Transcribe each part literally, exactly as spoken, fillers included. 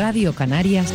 Radio Canarias,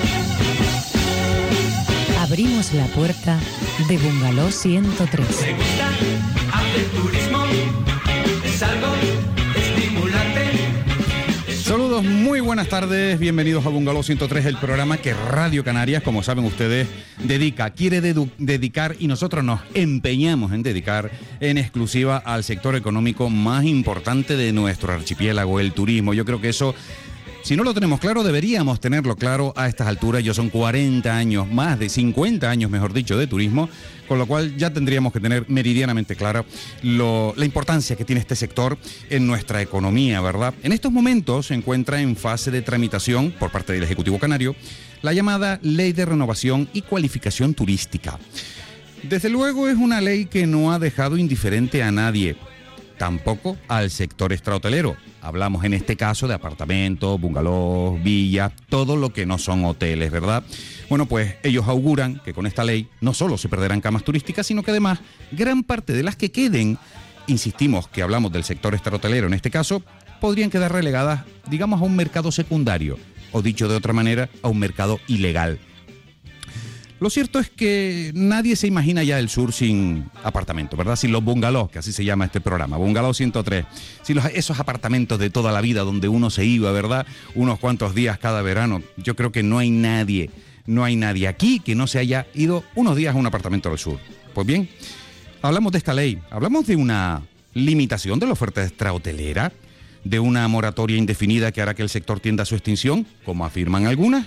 abrimos la puerta de Bungalow ciento tres. ¿Te gusta hacer turismo? Es algo estimulante. Saludos, muy buenas tardes, bienvenidos a Bungalow ciento tres, el programa que Radio Canarias, como saben ustedes, dedica, quiere dedu- dedicar y nosotros nos empeñamos en dedicar en exclusiva al sector económico más importante de nuestro archipiélago, el turismo. Yo creo que eso, si no lo tenemos claro, deberíamos tenerlo claro a estas alturas. Ya son cuarenta años, más de cincuenta años, mejor dicho, de turismo, con lo cual ya tendríamos que tener meridianamente clara lo, la importancia que tiene este sector en nuestra economía, ¿verdad? En estos momentos se encuentra en fase de tramitación por parte del Ejecutivo Canario la llamada Ley de Renovación y Cualificación Turística. Desde luego es una ley que no ha dejado indiferente a nadie, tampoco al sector extrahotelero. Hablamos en este caso de apartamentos, bungalows, villas, todo lo que no son hoteles, ¿verdad? Bueno, pues ellos auguran que con esta ley no solo se perderán camas turísticas, sino que además gran parte de las que queden, insistimos que hablamos del sector extrahotelero en este caso, podrían quedar relegadas, digamos, a un mercado secundario, o dicho de otra manera, a un mercado ilegal. Lo cierto es que nadie se imagina ya el sur sin apartamentos, ¿verdad? Sin los bungalows, que así se llama este programa, Bungalow ciento tres. Sin los, esos apartamentos de toda la vida donde uno se iba, ¿verdad? Unos cuantos días cada verano. Yo creo que no hay nadie, no hay nadie aquí que no se haya ido unos días a un apartamento del sur. Pues bien, hablamos de esta ley, hablamos de una limitación de la oferta extrahotelera, de una moratoria indefinida que hará que el sector tienda a su extinción, como afirman algunas,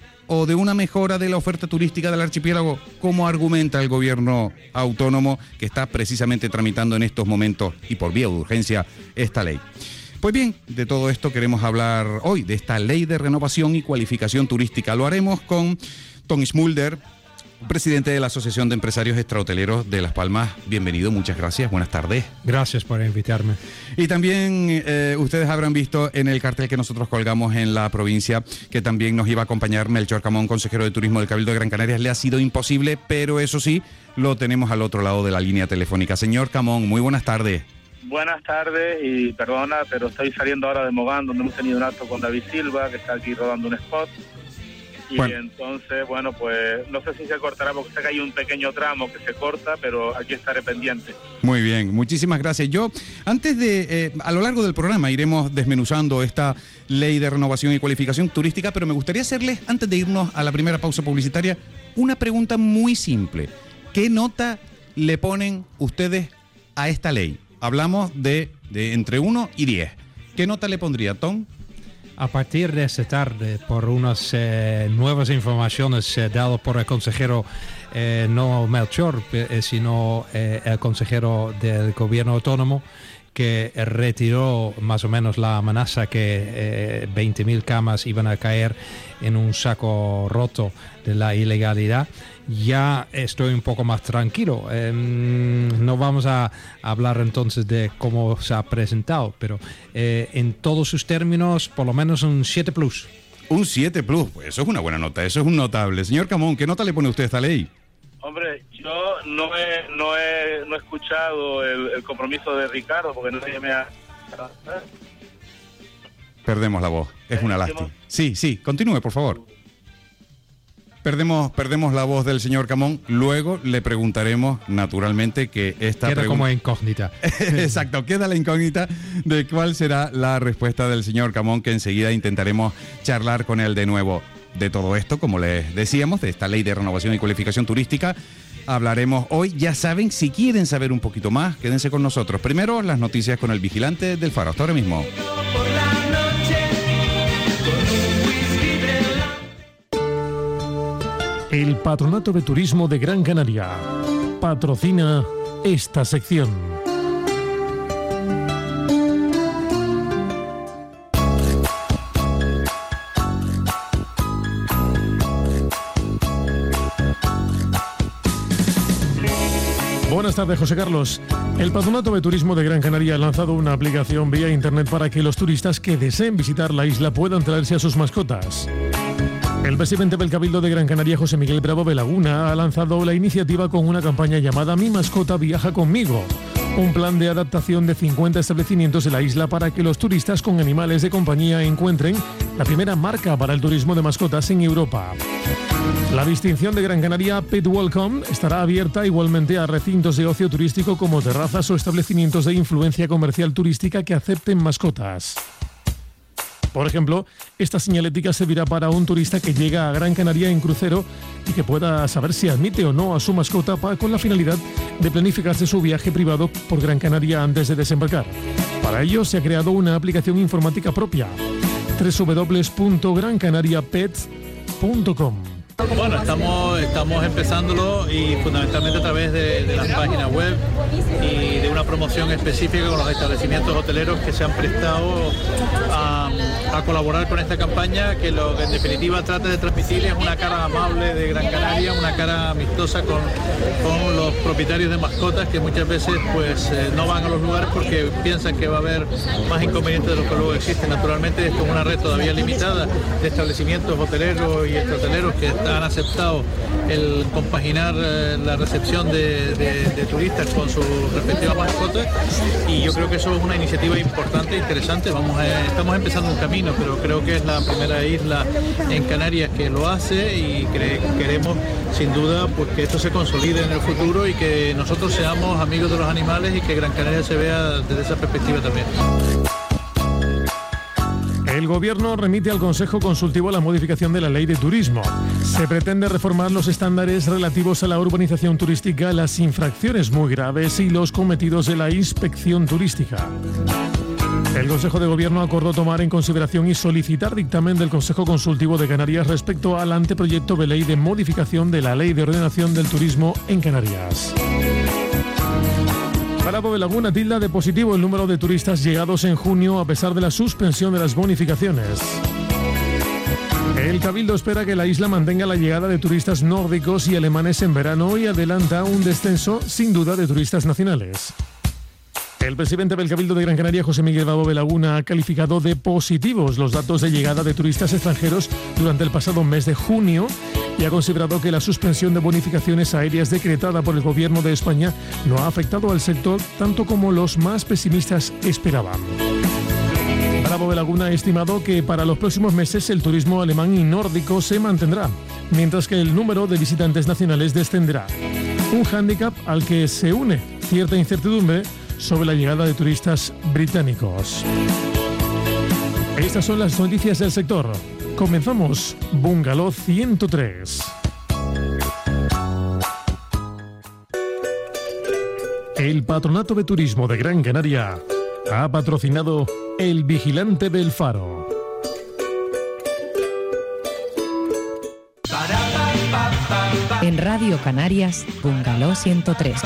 o de una mejora de la oferta turística del archipiélago, como argumenta el gobierno autónomo que está precisamente tramitando en estos momentos y por vía de urgencia esta ley. Pues bien, de todo esto queremos hablar hoy, de esta Ley de Renovación y Cualificación Turística. Lo haremos con Tom Smulder, presidente de la Asociación de Empresarios Extrahoteleros de Las Palmas. Bienvenido, muchas gracias, buenas tardes. Gracias por invitarme. Y también eh, ustedes habrán visto en el cartel que nosotros colgamos en la provincia que también nos iba a acompañar Melchor Camón, consejero de Turismo del Cabildo de Gran Canaria. Le ha sido imposible, pero eso sí, lo tenemos al otro lado de la línea telefónica. Señor Camón, muy buenas tardes. Buenas tardes y perdona, pero estoy saliendo ahora de Mogán, donde hemos tenido un acto con David Silva, que está aquí rodando un spot. Y bueno, entonces, bueno, pues no sé si se cortará porque sé que hay un pequeño tramo que se corta, pero aquí estaré pendiente. Muy bien, muchísimas gracias. Yo, antes de, eh, a lo largo del programa iremos desmenuzando esta Ley de Renovación y Cualificación Turística, pero me gustaría hacerles, antes de irnos a la primera pausa publicitaria, una pregunta muy simple. ¿Qué nota le ponen ustedes a esta ley? Hablamos de, de entre uno y diez. ¿Qué nota le pondría, Tom? A partir de esta tarde, por unas eh, nuevas informaciones eh, dadas por el consejero, eh, no Melchor, eh, sino eh, el consejero del gobierno autónomo, que retiró más o menos la amenaza que eh, veinte mil camas iban a caer en un saco roto de la ilegalidad, ya estoy un poco más tranquilo. Eh, no vamos a hablar entonces de cómo se ha presentado, pero eh, en todos sus términos, por lo menos un siete plus. Un siete plus, pues eso es una buena nota, eso es un notable. Señor Camón, ¿qué nota le pone usted a esta ley? Hombre, yo no he no he, no he escuchado el, el compromiso de Ricardo, porque nadie me ha... Perdemos la voz, es una lástima. Sí, sí, continúe, por favor. Perdemos, perdemos la voz del señor Camón, luego le preguntaremos, naturalmente, que esta Queda pregun- como incógnita. Exacto, queda la incógnita de cuál será la respuesta del señor Camón, que enseguida intentaremos charlar con él de nuevo. De todo esto, como les decíamos, de esta Ley de Renovación y Cualificación Turística, hablaremos hoy. Ya saben, si quieren saber un poquito más, quédense con nosotros. Primero, las noticias con el vigilante del Faro. Hasta ahora mismo. El Patronato de Turismo de Gran Canaria patrocina esta sección. Buenas tardes, José Carlos. El Patronato de Turismo de Gran Canaria ha lanzado una aplicación vía internet para que los turistas que deseen visitar la isla puedan traerse a sus mascotas. El presidente del Cabildo de Gran Canaria, José Miguel Bravo de Laguna, ha lanzado la iniciativa con una campaña llamada Mi mascota viaja conmigo, un plan de adaptación de cincuenta establecimientos de la isla para que los turistas con animales de compañía encuentren la primera marca para el turismo de mascotas en Europa. La distinción de Gran Canaria Pet Welcome estará abierta igualmente a recintos de ocio turístico como terrazas o establecimientos de influencia comercial turística que acepten mascotas. Por ejemplo, esta señalética servirá para un turista que llega a Gran Canaria en crucero y que pueda saber si admite o no a su mascota para, con la finalidad de planificarse su viaje privado por Gran Canaria antes de desembarcar. Para ello se ha creado una aplicación informática propia, doble u doble u doble u punto gran canaria pets punto com. Bueno, estamos, estamos empezándolo y fundamentalmente a través de, de las páginas web y de una promoción específica con los establecimientos hoteleros que se han prestado a, a colaborar con esta campaña, que lo que en definitiva trata de transmitir es una cara amable de Gran Canaria, una cara amistosa con, con los propietarios de mascotas que muchas veces pues eh, no van a los lugares porque piensan que va a haber más inconvenientes de los que luego existen. Naturalmente esto es una red todavía limitada de establecimientos hoteleros y extrahoteleros que han aceptado el compaginar eh, la recepción de, de, de turistas con sus respectivas mascotas, y yo creo que eso es una iniciativa importante e interesante. Vamos a, estamos empezando un camino, pero creo que es la primera isla en Canarias que lo hace y cre, queremos sin duda pues, que esto se consolide en el futuro y que nosotros seamos amigos de los animales y que Gran Canaria se vea desde esa perspectiva también. El Gobierno remite al Consejo Consultivo la modificación de la Ley de Turismo. Se pretende reformar los estándares relativos a la urbanización turística, las infracciones muy graves y los cometidos de la inspección turística. El Consejo de Gobierno acordó tomar en consideración y solicitar dictamen del Consejo Consultivo de Canarias respecto al anteproyecto de ley de modificación de la Ley de Ordenación del Turismo en Canarias. Para Bovelaguna tilda de positivo el número de turistas llegados en junio a pesar de la suspensión de las bonificaciones. El Cabildo espera que la isla mantenga la llegada de turistas nórdicos y alemanes en verano y adelanta un descenso sin duda de turistas nacionales. El presidente del Cabildo de Gran Canaria, José Miguel Bovelaguna, ha calificado de positivos los datos de llegada de turistas extranjeros durante el pasado mes de junio y ha considerado que la suspensión de bonificaciones aéreas decretada por el Gobierno de España no ha afectado al sector tanto como los más pesimistas esperaban. Bovelaguna ha estimado que para los próximos meses el turismo alemán y nórdico se mantendrá, mientras que el número de visitantes nacionales descenderá. Un hándicap al que se une cierta incertidumbre sobre la llegada de turistas británicos. Estas son las noticias del sector. Comenzamos Bungalow ciento tres. El Patronato de Turismo de Gran Canaria ha patrocinado El Vigilante del Faro. En Radio Canarias, Bungalow ciento tres.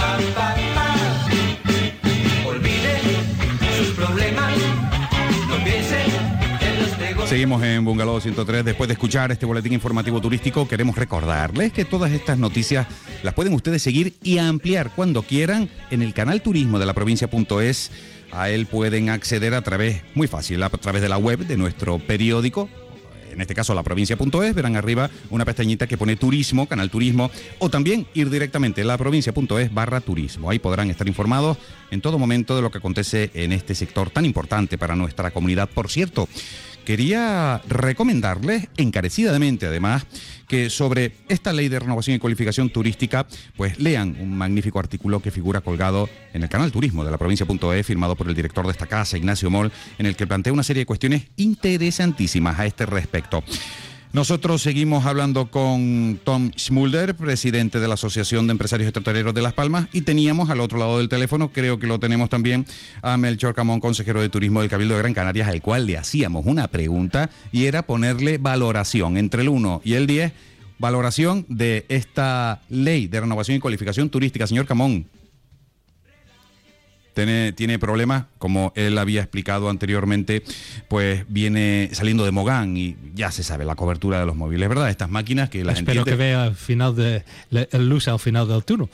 Olvide sus problemas, no piense en los negocios. Seguimos en Bungalow ciento tres. Después de escuchar este boletín informativo turístico, queremos recordarles que todas estas noticias las pueden ustedes seguir y ampliar cuando quieran en el canal turismo de la provincia.es. A él pueden acceder a través, muy fácil, a través de la web de nuestro periódico, en este caso la provincia.es, verán arriba una pestañita que pone turismo, canal turismo, o también ir directamente a laprovincia.es barra turismo. Ahí podrán estar informados en todo momento de lo que acontece en este sector tan importante para nuestra comunidad. Por cierto, quería recomendarles encarecidamente, además, que sobre esta ley de renovación y cualificación turística, pues lean un magnífico artículo que figura colgado en el canal turismo de la provincia.es, firmado por el director de esta casa, Ignacio Moll, en el que plantea una serie de cuestiones interesantísimas a este respecto. Nosotros seguimos hablando con Tom Schmulder, presidente de la Asociación de Empresarios Extrahoteleros de Las Palmas, y teníamos al otro lado del teléfono, creo que lo tenemos también, a Melchor Camón, consejero de Turismo del Cabildo de Gran Canarias, al cual le hacíamos una pregunta y era ponerle valoración entre el uno y el diez, valoración de esta ley de renovación y cualificación turística. Señor Camón, Tiene, tiene problemas, como él había explicado anteriormente, pues viene saliendo de Mogán y ya se sabe la cobertura de los móviles, ¿verdad? Estas máquinas que la gente... Espero que vea al final de, el luz al final del túnel.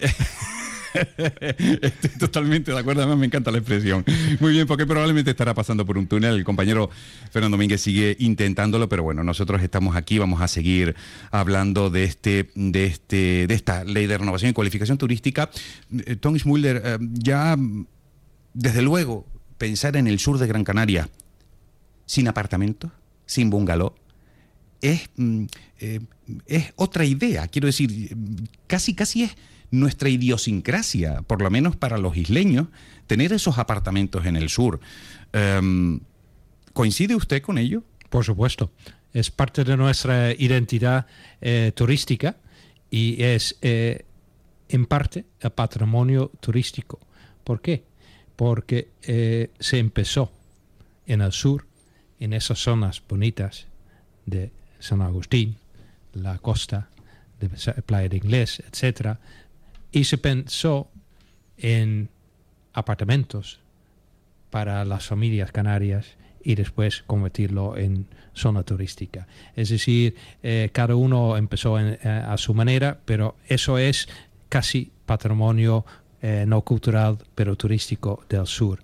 Estoy totalmente de acuerdo, además me encanta la expresión. Muy bien, porque probablemente estará pasando por un túnel. El compañero Fernando Domínguez sigue intentándolo, pero bueno, nosotros estamos aquí, vamos a seguir hablando de este, de este, de esta ley de renovación y cualificación turística. Eh, Tom Schmulder, eh, ya desde luego pensar en el sur de Gran Canaria sin apartamentos, sin bungalow es, eh, es otra idea. Quiero decir, casi, casi es nuestra idiosincrasia, por lo menos para los isleños, tener esos apartamentos en el sur. Um, ¿Coincide usted con ello? Por supuesto. Es parte de nuestra identidad eh, turística y es, eh, en parte, el patrimonio turístico. ¿Por qué? Porque eh, se empezó en el sur, en esas zonas bonitas de San Agustín, la costa de Playa de Inglés, etcétera, y se pensó en apartamentos para las familias canarias y después convertirlo en zona turística. Es decir, eh, cada uno empezó en, eh, a su manera, pero eso es casi patrimonio eh, no cultural, pero turístico del sur.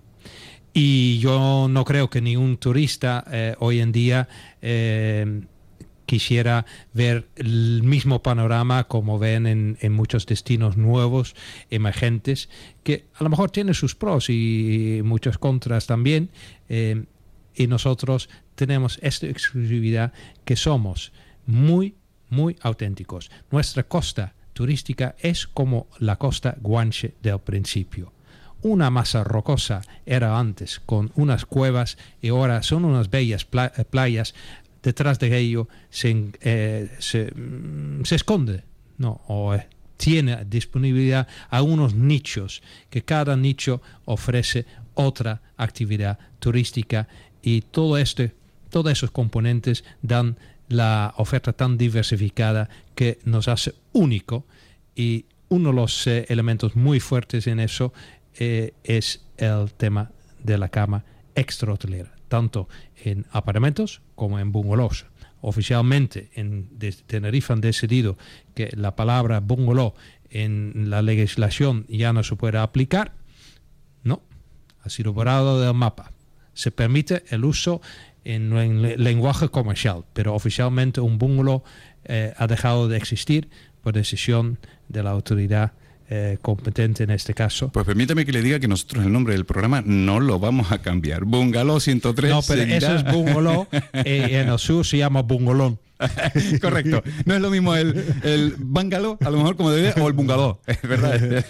Y yo no creo que ningún turista eh, hoy en día eh, quisiera ver el mismo panorama como ven en, en muchos destinos nuevos, emergentes, que a lo mejor tiene sus pros y muchos contras también, eh, y nosotros tenemos esta exclusividad que somos muy, muy auténticos. Nuestra costa turística es como la costa guanche del principio. Una masa rocosa era antes con unas cuevas y ahora son unas bellas playas. Detrás de ello se, eh, se, se esconde, ¿no? O eh, tiene disponibilidad a unos nichos, que cada nicho ofrece otra actividad turística y todo este, todos esos componentes dan la oferta tan diversificada que nos hace único, y uno de los eh, elementos muy fuertes en eso eh, es el tema de la cama extrahotelera, tanto en apartamentos como en bungalows. Oficialmente en Tenerife han decidido que la palabra bungalow en la legislación ya no se puede aplicar. No, ha sido borrado del mapa. Se permite el uso en, en lenguaje comercial, pero oficialmente un bungalow eh, ha dejado de existir por decisión de la autoridad Eh, competente en este caso. Pues permítame que le diga que nosotros el nombre del programa no lo vamos a cambiar. Bungalow ciento tres. No, pero seguirá. Eso es bungalow. eh, en el sur se llama bungolón. Correcto. No es lo mismo el, el bungalow, a lo mejor como debe, o el bungalow, ¿verdad?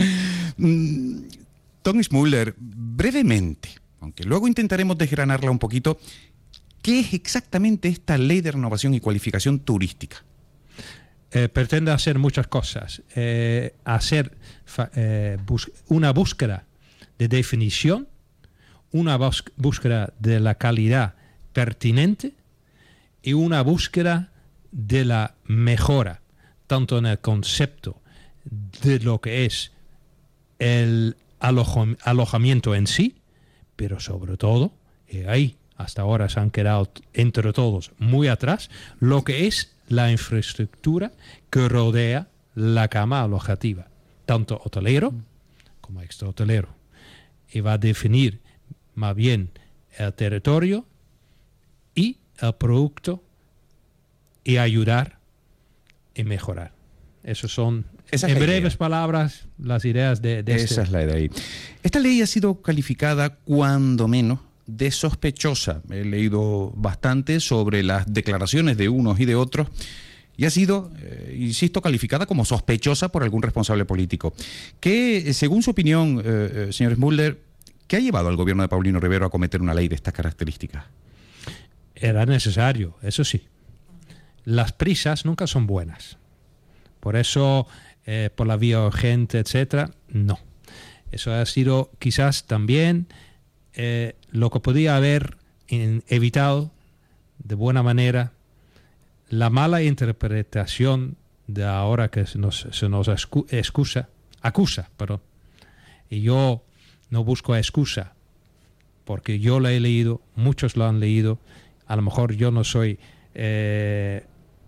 Tom Smuller, brevemente, aunque luego intentaremos desgranarla un poquito, ¿qué es exactamente esta ley de renovación y cualificación turística? Eh, pretende hacer muchas cosas. Eh, hacer fa, eh, bus, una búsqueda de definición, una bus, búsqueda de la calidad pertinente y una búsqueda de la mejora, tanto en el concepto de lo que es el alojo, alojamiento en sí, pero sobre todo, y ahí hasta ahora se han quedado entre todos muy atrás, lo que es la infraestructura que rodea la cama alojativa, tanto hotelero como extrahotelero. Y va a definir más bien el territorio y el producto y ayudar y mejorar. Esas son, Esa en breves idea. palabras, las ideas de, de Esa este. es la ley. Esta ley ha sido calificada cuando menos de sospechosa. He leído bastante sobre las declaraciones de unos y de otros y ha sido, eh, insisto, calificada como sospechosa por algún responsable político. ¿Qué, según su opinión, eh, eh, señor Smuller, qué ha llevado al gobierno de Paulino Rivero a cometer una ley de estas características? Era necesario, eso sí. Las prisas nunca son buenas. Por eso, eh, por la vía urgente, etcétera, no. Eso ha sido quizás también Eh, lo que podía haber in, evitado de buena manera la mala interpretación de ahora que se nos, se nos excu, excusa, acusa, perdón. Y yo no busco excusa, porque yo la he leído, muchos lo han leído, a lo mejor yo no soy eh,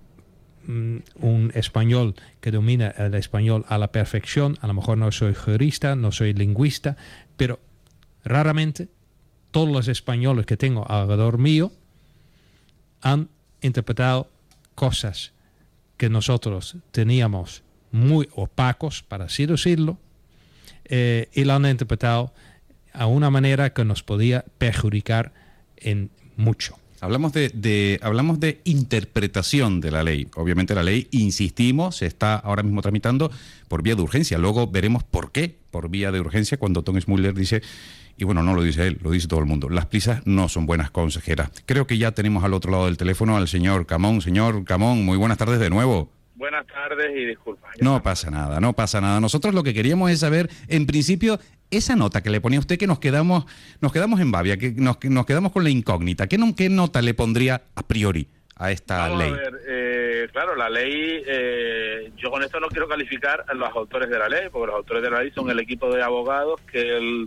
un español que domina el español a la perfección, a lo mejor no soy jurista, no soy lingüista, pero raramente todos los españoles que tengo alrededor mío han interpretado cosas que nosotros teníamos muy opacos, para así decirlo, eh, y lo han interpretado a una manera que nos podía perjudicar en mucho. Hablamos de, de, hablamos de interpretación de la ley. Obviamente la ley, insistimos, se está ahora mismo tramitando por vía de urgencia. Luego veremos por qué por vía de urgencia cuando Tom Smuller dice, y bueno, no lo dice él, lo dice todo el mundo, las prisas no son buenas, consejera. Creo que ya tenemos al otro lado del teléfono al señor Camón. Señor Camón, muy buenas tardes de nuevo. Buenas tardes y disculpa. No pasa nada, no pasa nada. Nosotros lo que queríamos es saber, en principio, esa nota que le ponía usted, que nos quedamos nos quedamos en babia, que nos, que nos quedamos con la incógnita. ¿Qué, no, ¿Qué nota le pondría a priori a esta Vamos ley? A ver, eh, claro, la ley, eh, yo con esto no quiero calificar a los autores de la ley, porque los autores de la ley son el equipo de abogados que el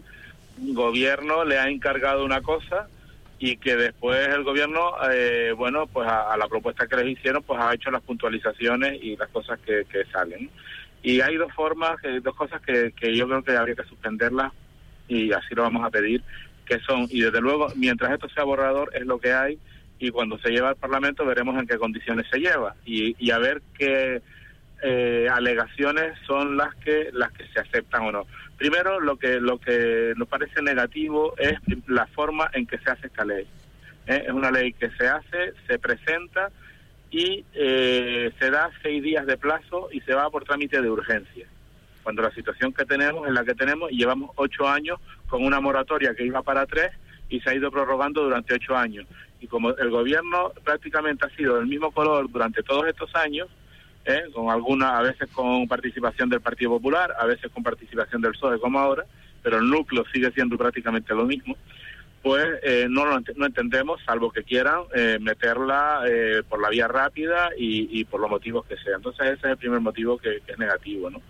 gobierno le ha encargado una cosa y que después el gobierno, eh, bueno, pues a, a la propuesta que les hicieron, pues ha hecho las puntualizaciones y las cosas que, que salen. Y hay dos formas, eh, dos cosas que, que yo creo que habría que suspenderlas y así lo vamos a pedir, que son, y desde luego, mientras esto sea borrador, es lo que hay, y cuando se lleva al Parlamento veremos en qué condiciones se lleva y, y a ver qué eh, alegaciones son las que las que se aceptan o no. Primero, lo que lo que nos parece negativo es la forma en que se hace esta ley. ¿Eh? Es una ley que se hace, se presenta y eh, se da seis días de plazo y se va por trámite de urgencia. Cuando la situación que tenemos es la que tenemos y llevamos ocho años con una moratoria que iba para tres y se ha ido prorrogando durante ocho años. Y como el gobierno prácticamente ha sido del mismo color durante todos estos años, ¿eh? con alguna, a veces con participación del Partido Popular, a veces con participación del P S O E como ahora, pero el núcleo sigue siendo prácticamente lo mismo, pues eh, no lo no entendemos, salvo que quieran eh, meterla eh, por la vía rápida y, y por los motivos que sean. Entonces ese es el primer motivo que, que es negativo, ¿no?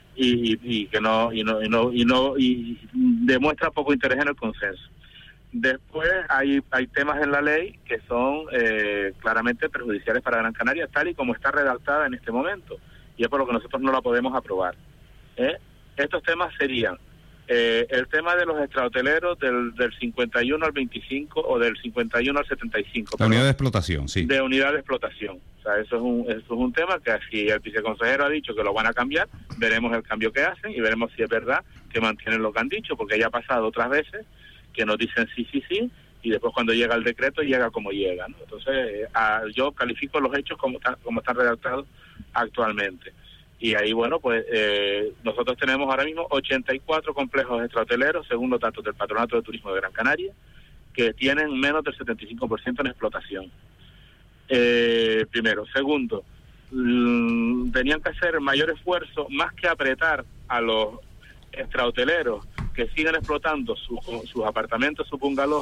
Y, y, y que no y no y no y no y demuestra poco interés en el consenso. Después hay hay temas en la ley que son eh, claramente perjudiciales para Gran Canaria, tal y como está redactada en este momento, y es por lo que nosotros no la podemos aprobar. ¿Eh? Estos temas serían eh, el tema de los extrahoteleros del, del cincuenta y uno al veinticinco o del cincuenta y uno al setenta y cinco. La unidad de explotación, sí. De unidad de explotación. O sea, eso es un eso es un tema que si el viceconsejero ha dicho que lo van a cambiar, veremos el cambio que hacen y veremos si es verdad que mantienen lo que han dicho, porque ya ha pasado otras veces que nos dicen sí, sí, sí, y después cuando llega el decreto llega como llega, ¿no? Entonces, eh, a, yo califico los hechos como, ta, como están redactados actualmente. Y ahí, bueno, pues eh, nosotros tenemos ahora mismo ochenta y cuatro complejos extrahoteleros, según los datos del Patronato de Turismo de Gran Canaria, que tienen menos del setenta y cinco por ciento en explotación. Eh, primero. Segundo, mmm, tenían que hacer mayor esfuerzo, más que apretar a los extrahoteleros que siguen explotando sus, sus apartamentos, sus bungalows,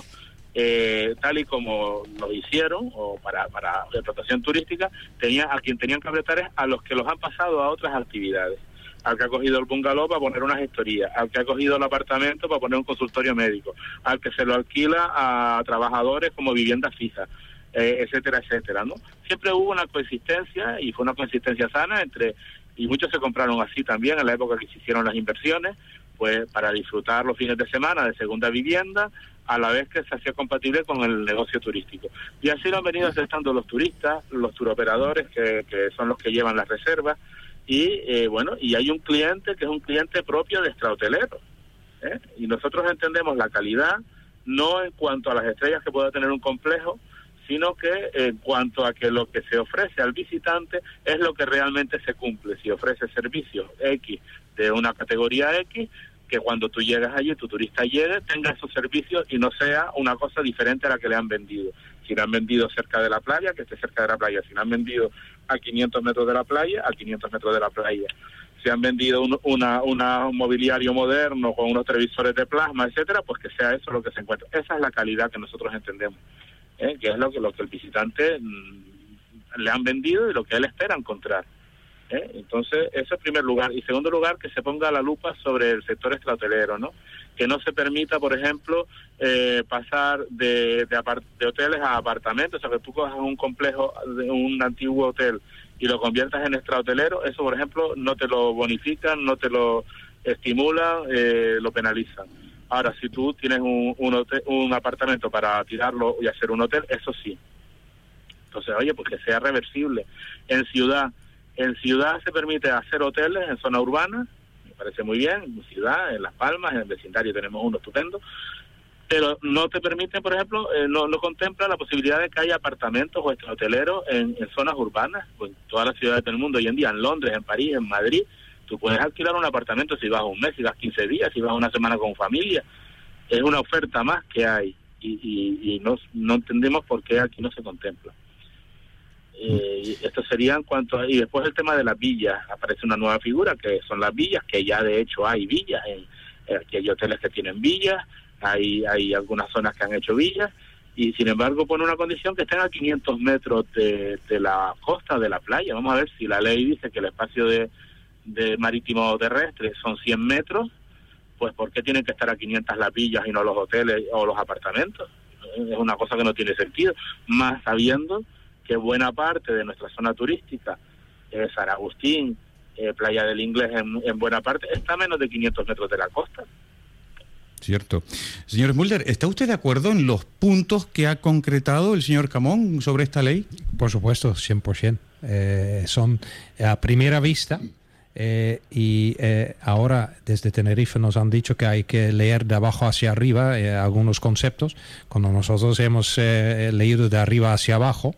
eh, tal y como lo hicieron, o para, para explotación turística, tenía, a quien tenían que apretar es a los que los han pasado a otras actividades. Al que ha cogido el bungalow para poner una gestoría, al que ha cogido el apartamento para poner un consultorio médico, al que se lo alquila a trabajadores como vivienda fija, eh, etcétera, etcétera, ¿no? Siempre hubo una coexistencia, y fue una coexistencia sana entre, y muchos se compraron así también en la época que se hicieron las inversiones, pues para disfrutar los fines de semana de segunda vivienda, a la vez que se hacía compatible con el negocio turístico. Y así lo han venido aceptando los turistas, los turoperadores, que, que son los que llevan las reservas, y eh, bueno, y hay un cliente que es un cliente propio de extrahoteleros, ¿eh? Y nosotros entendemos la calidad no en cuanto a las estrellas que pueda tener un complejo, sino que en cuanto a que lo que se ofrece al visitante es lo que realmente se cumple. Si ofrece servicios X de una categoría X, que cuando tú llegas allí, tu turista llegue, tenga esos servicios y no sea una cosa diferente a la que le han vendido. Si le han vendido cerca de la playa, que esté cerca de la playa. Si le han vendido a quinientos metros de la playa, a quinientos metros de la playa. Si han vendido un, una, una, un mobiliario moderno con unos televisores de plasma, etcétera, pues que sea eso lo que se encuentra. Esa es la calidad que nosotros entendemos, ¿eh? Que es lo que, lo que el visitante mmm, le han vendido y lo que él espera encontrar. ¿Eh? Entonces, eso en primer lugar. Y segundo lugar, que se ponga la lupa sobre el sector extrahotelero, ¿no? Que no se permita, por ejemplo, eh, pasar de, de, apart de hoteles a apartamentos. O sea, que tú cojas un complejo de un antiguo hotel y lo conviertas en extrahotelero, eso, por ejemplo, no te lo bonifican, no te lo estimulan, eh, lo penalizan. Ahora, si tú tienes un, un, hotel, un apartamento para tirarlo y hacer un hotel, eso sí. Entonces, oye, pues que sea reversible. En ciudad... En ciudad se permite hacer hoteles en zona urbana, me parece muy bien, en ciudad, en Las Palmas, en el vecindario tenemos uno estupendo, pero no te permiten, por ejemplo, eh, no, no contempla la posibilidad de que haya apartamentos o hoteleros en, en zonas urbanas, pues en todas las ciudades del mundo hoy en día, en Londres, en París, en Madrid. Tú puedes alquilar un apartamento si vas un mes, si vas quince días, si vas una semana con familia. Es una oferta más que hay y, y, y no, no entendemos por qué aquí no se contempla. Eh, esto sería en cuanto a, y después el tema de las villas. Aparece una nueva figura que son las villas, que ya de hecho hay villas. En, aquí hay hoteles que tienen villas, hay, hay algunas zonas que han hecho villas, y sin embargo pone una condición que estén a quinientos metros de, de la costa, de la playa. Vamos a ver si la ley dice que el espacio de de marítimo terrestre son cien metros, pues ¿por qué tienen que estar a quinientas las villas y no los hoteles o los apartamentos? Es una cosa que no tiene sentido, más sabiendo que buena parte de nuestra zona turística, eh, San Agustín, eh, Playa del Inglés en, en buena parte, está a menos de quinientos metros de la costa. Cierto. Señor Mulder, ¿está usted de acuerdo en los puntos que ha concretado el señor Camón sobre esta ley? Por supuesto, cien por ciento. Eh, son a primera vista. Eh, y eh, ahora desde Tenerife nos han dicho que hay que leer de abajo hacia arriba eh, algunos conceptos, cuando nosotros hemos eh, leído de arriba hacia abajo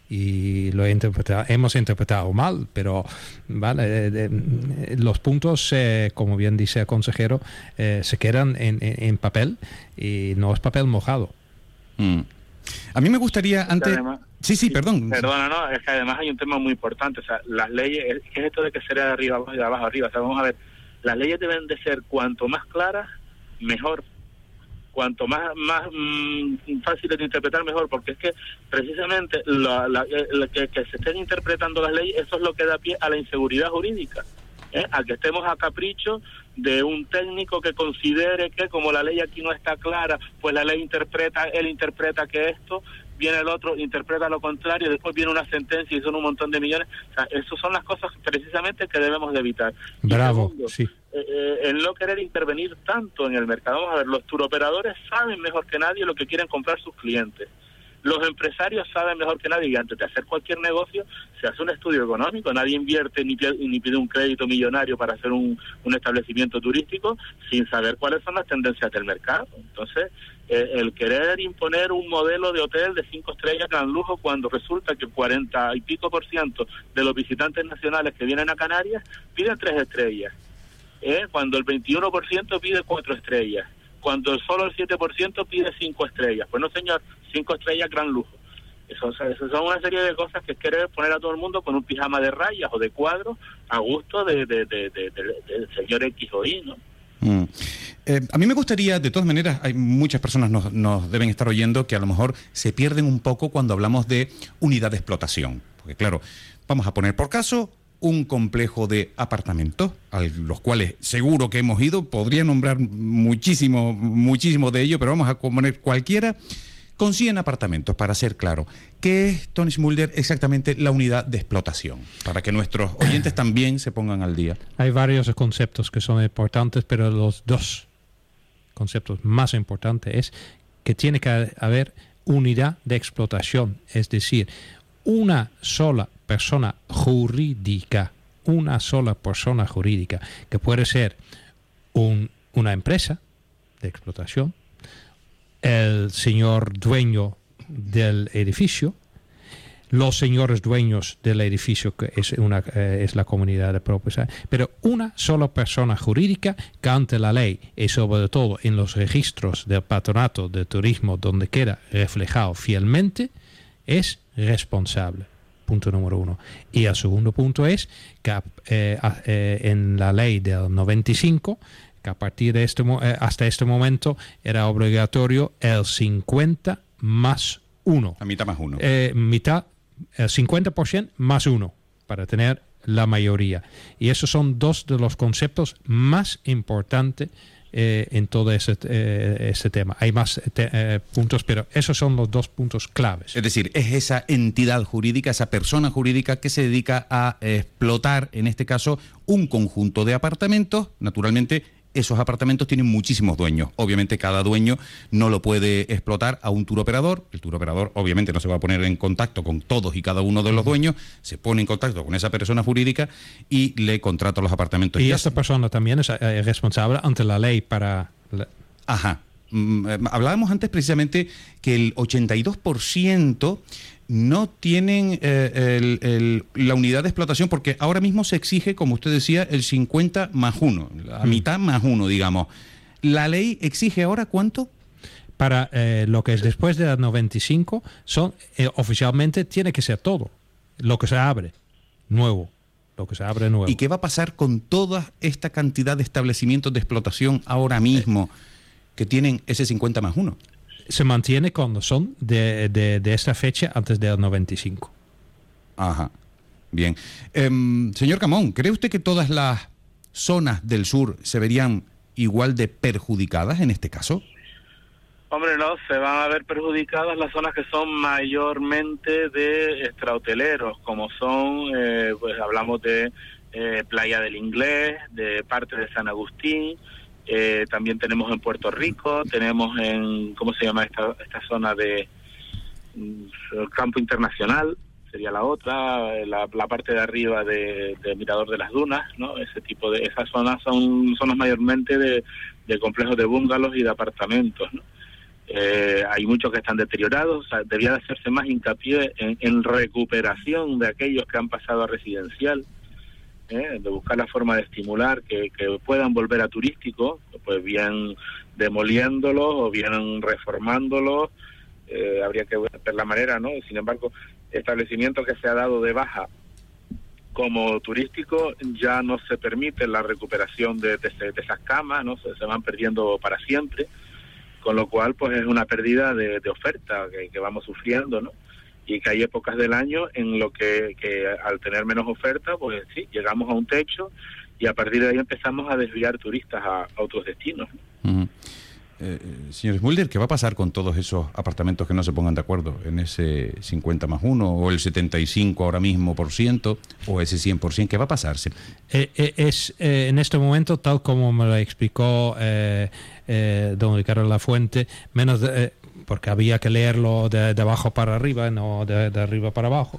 y lo he interpretado, hemos interpretado mal, pero vale, eh, eh, los puntos, eh, como bien dice el consejero, eh, se quedan en, en, en papel y no es papel mojado. Mm. A mí me gustaría antes... Además, sí, sí, perdón. Perdona, no, es que además hay un tema muy importante, o sea, las leyes, ¿qué es esto de que sería de arriba abajo y de abajo arriba? O sea, vamos a ver, las leyes deben de ser cuanto más claras, mejor. Cuanto más más mmm, fáciles de interpretar, mejor, porque es que precisamente la, la, la, que, que se estén interpretando las leyes, eso es lo que da pie a la inseguridad jurídica. ¿Eh? A que estemos a capricho de un técnico que considere que como la ley aquí no está clara, pues la ley interpreta, él interpreta que esto, viene el otro, interpreta lo contrario, después viene una sentencia y son un montón de millones. O sea, esas son las cosas precisamente que debemos de evitar. Bravo, segundo, sí. Eh, eh, el no querer intervenir tanto en el mercado. Vamos a ver, los turoperadores saben mejor que nadie lo que quieren comprar sus clientes. Los empresarios saben mejor que nadie, y antes de hacer cualquier negocio se hace un estudio económico. Nadie invierte ni pide, ni pide un crédito millonario para hacer un, un establecimiento turístico sin saber cuáles son las tendencias del mercado. Entonces, eh, el querer imponer un modelo de hotel de cinco estrellas gran lujo cuando resulta que el cuarenta y pico por ciento de los visitantes nacionales que vienen a Canarias piden tres estrellas, ¿eh? Cuando el veintiuno por ciento pide cuatro estrellas, cuando solo el siete por ciento pide cinco estrellas. Pues no, señor, cinco estrellas gran lujo. Eso, eso son una serie de cosas que quiere poner a todo el mundo con un pijama de rayas o de cuadros a gusto de, de, de, de, de, de, del señor X o Y, ¿no? Mm. Eh, a mí me gustaría, de todas maneras, hay muchas personas nos, nos deben estar oyendo que a lo mejor se pierden un poco cuando hablamos de unidad de explotación. Porque claro, vamos a poner por caso un complejo de apartamentos, a los cuales seguro que hemos ido, podría nombrar muchísimo, muchísimo de ellos, pero vamos a poner cualquiera, con cien apartamentos, para ser claro. ¿Qué es, Tony Mulder, exactamente la unidad de explotación? Para que nuestros oyentes también se pongan al día. Hay varios conceptos que son importantes, pero los dos conceptos más importantes es que tiene que haber unidad de explotación, es decir, una sola persona jurídica, una sola persona jurídica, que puede ser un, una empresa de explotación, el señor dueño del edificio, los señores dueños del edificio, que es, una, eh, es la comunidad de propietarios, pero una sola persona jurídica que ante la ley y sobre todo en los registros del patronato de turismo donde queda reflejado fielmente, es responsable. Punto número uno. Y el segundo punto es que eh, eh, en la ley del noventa y cinco, que a partir de este eh, hasta este momento era obligatorio el cincuenta más uno. A mitad más uno. Eh, mitad, el cincuenta por ciento más uno, para tener la mayoría. Y esos son dos de los conceptos más importantes Eh, en todo ese, eh, ese tema. Hay más te, eh, puntos, pero esos son los dos puntos claves. Es decir, es esa entidad jurídica, esa persona jurídica que se dedica a explotar, en este caso, un conjunto de apartamentos. Naturalmente, esos apartamentos tienen muchísimos dueños. Obviamente, cada dueño no lo puede explotar a un turoperador. El turoperador, obviamente, no se va a poner en contacto con todos y cada uno de los dueños. Se pone en contacto con esa persona jurídica y le contrata los apartamentos. Y ya esta se... persona también es eh, responsable ante la ley para... La... Ajá. mm, hablábamos antes precisamente que el ochenta y dos por ciento no tienen eh, el, el, la unidad de explotación, porque ahora mismo se exige, como usted decía, el cincuenta más uno, la mm. mitad más uno, digamos. ¿La ley exige ahora cuánto? Para eh, lo que es después de las noventa y cinco, son, eh, oficialmente tiene que ser todo, lo que se abre, nuevo, lo que se abre nuevo. ¿Y qué va a pasar con toda esta cantidad de establecimientos de explotación ahora mismo que tienen ese cincuenta más uno? Se mantiene cuando son de, de, de esta fecha antes del noventa y cinco. Ajá, bien. Eh, señor Camón, ¿cree usted que todas las zonas del sur se verían igual de perjudicadas en este caso? Hombre, no, se van a ver perjudicadas las zonas que son mayormente de extrahoteleros, como son, eh, pues hablamos de eh, Playa del Inglés, de parte de San Agustín, eh, también tenemos en Puerto Rico, tenemos en, ¿cómo se llama esta, esta zona de mm, Campo Internacional? Sería la otra, la, la parte de arriba de, de Mirador de las Dunas, ¿no? Ese tipo de, esas zonas son zonas mayormente de, de complejos de bungalows y de apartamentos, ¿no? Eh, hay muchos que están deteriorados, o sea, debía de hacerse más hincapié en, en recuperación de aquellos que han pasado a residencial, ¿eh? De buscar la forma de estimular que, que puedan volver a turístico, pues bien demoliéndolos o bien reformándolos, eh, habría que ver la manera, ¿no? Sin embargo, establecimiento que se ha dado de baja como turístico ya no se permite la recuperación de, de, de esas camas, ¿no? Se, se van perdiendo para siempre. Con lo cual, pues es una pérdida de, de oferta que, que vamos sufriendo, ¿no? Y que hay épocas del año en lo que, que al tener menos oferta, pues sí, llegamos a un techo y a partir de ahí empezamos a desviar turistas a, a otros destinos, ¿no? Uh-huh. Eh, señor Smulder, ¿qué va a pasar con todos esos apartamentos que no se pongan de acuerdo en ese cincuenta más uno o el setenta y cinco ahora mismo por ciento o ese cien por ciento? ¿Qué va a pasar? Eh, eh, es eh, en este momento, tal como me lo explicó eh, eh, don Ricardo Lafuente, menos de, eh, porque había que leerlo de, de abajo para arriba, no de, de arriba para abajo,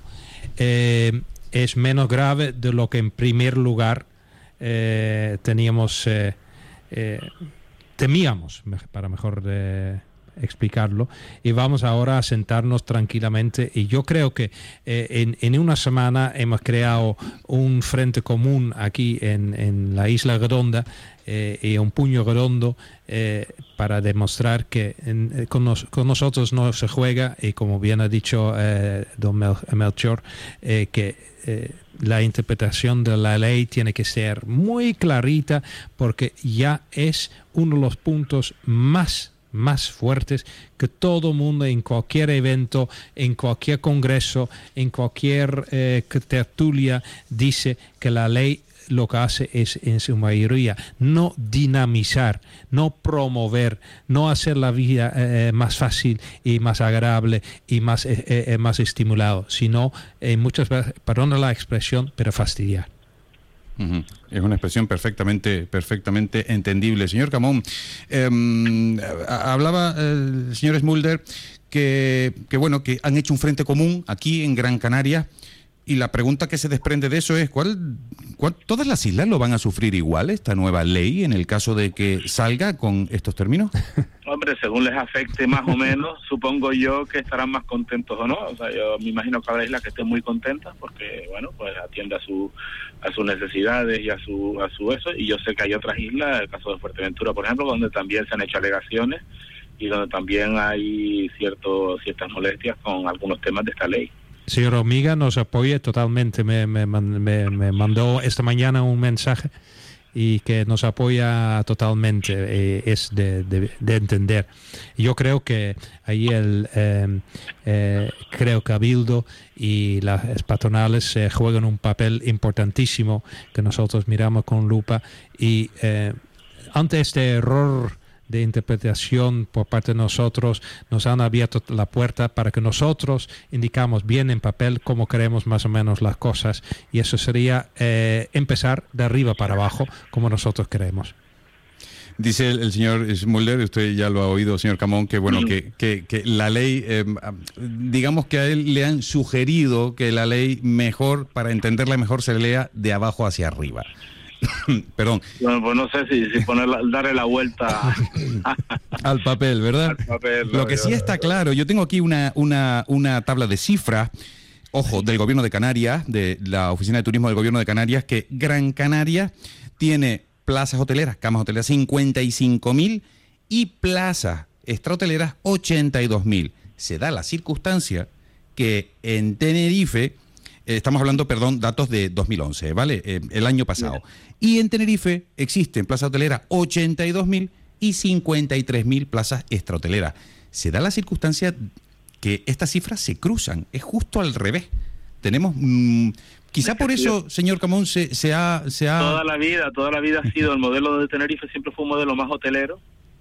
eh, es menos grave de lo que en primer lugar eh, teníamos... Eh, eh, temíamos, para mejor eh, explicarlo, y vamos ahora a sentarnos tranquilamente, y yo creo que eh, en, en una semana hemos creado un frente común aquí en, en la Isla Redonda eh, y un puño redondo eh, para demostrar que en, con, nos, con nosotros no se juega, y como bien ha dicho eh, don Mel, Melchor, eh, que eh, la interpretación de la ley tiene que ser muy clarita, porque ya es uno de los puntos más, más fuertes que todo mundo en cualquier evento, en cualquier congreso, en cualquier eh, tertulia dice que la ley lo que hace es, en su mayoría, no dinamizar, no promover, no hacer la vida eh, más fácil y más agradable y más, eh, eh, más estimulado, sino eh, muchas veces, perdón la expresión, pero fastidiar. Uh-huh. Es una expresión perfectamente perfectamente entendible. Señor Camón, eh, hablaba eh, el señor Smulder que, que, bueno, que han hecho un frente común aquí en Gran Canaria. Y la pregunta que se desprende de eso es, ¿cuál, cuál, ¿todas las islas lo van a sufrir igual esta nueva ley en el caso de que salga con estos términos? Hombre, según les afecte más o menos, supongo yo que estarán más contentos o no. O sea, yo me imagino que habrá islas que estén muy contentas porque, bueno, pues atiende a su a sus necesidades y a su a su eso. Y yo sé que hay otras islas, el caso de Fuerteventura, por ejemplo, donde también se han hecho alegaciones y donde también hay cierto ciertas molestias con algunos temas de esta ley. Señor Hormiga nos apoya totalmente, me, me, me, me mandó esta mañana un mensaje y que nos apoya totalmente, eh, es de, de, de entender. Yo creo que ahí el eh, eh, creo Cabildo y las patronales eh, juegan un papel importantísimo que nosotros miramos con lupa, y eh, ante este error de interpretación por parte de nosotros, nos han abierto la puerta para que nosotros indicamos bien en papel cómo queremos más o menos las cosas, y eso sería eh, empezar de arriba para abajo como nosotros queremos. Dice el, el señor Smulder, usted ya lo ha oído, señor Camón, que bueno, que, que, que la ley, eh, digamos que a él le han sugerido que la ley mejor, para entenderla mejor, se lea de abajo hacia arriba. Perdón. Bueno, pues no sé si, si poner la, darle la vuelta al papel, ¿verdad? Al papel, Lo que sí está claro, yo tengo aquí una, una, una tabla de cifras, ojo, del Gobierno de Canarias, de la Oficina de Turismo del Gobierno de Canarias, que Gran Canaria tiene plazas hoteleras, camas hoteleras, cincuenta y cinco mil y plazas extrahoteleras, ochenta y dos mil. Se da la circunstancia que en Tenerife, eh, estamos hablando, perdón, datos de dos mil once, ¿vale? Eh, el año pasado. Y en Tenerife existen plazas hoteleras ochenta y dos mil y cincuenta y tres mil plazas extrahoteleras. Se da la circunstancia que estas cifras se cruzan, es justo al revés. Tenemos... Mmm, quizá por eso, señor Camón, se, se, ha, se ha... Toda la vida, toda la vida ha sido, el modelo de Tenerife siempre fue un modelo más hotelero.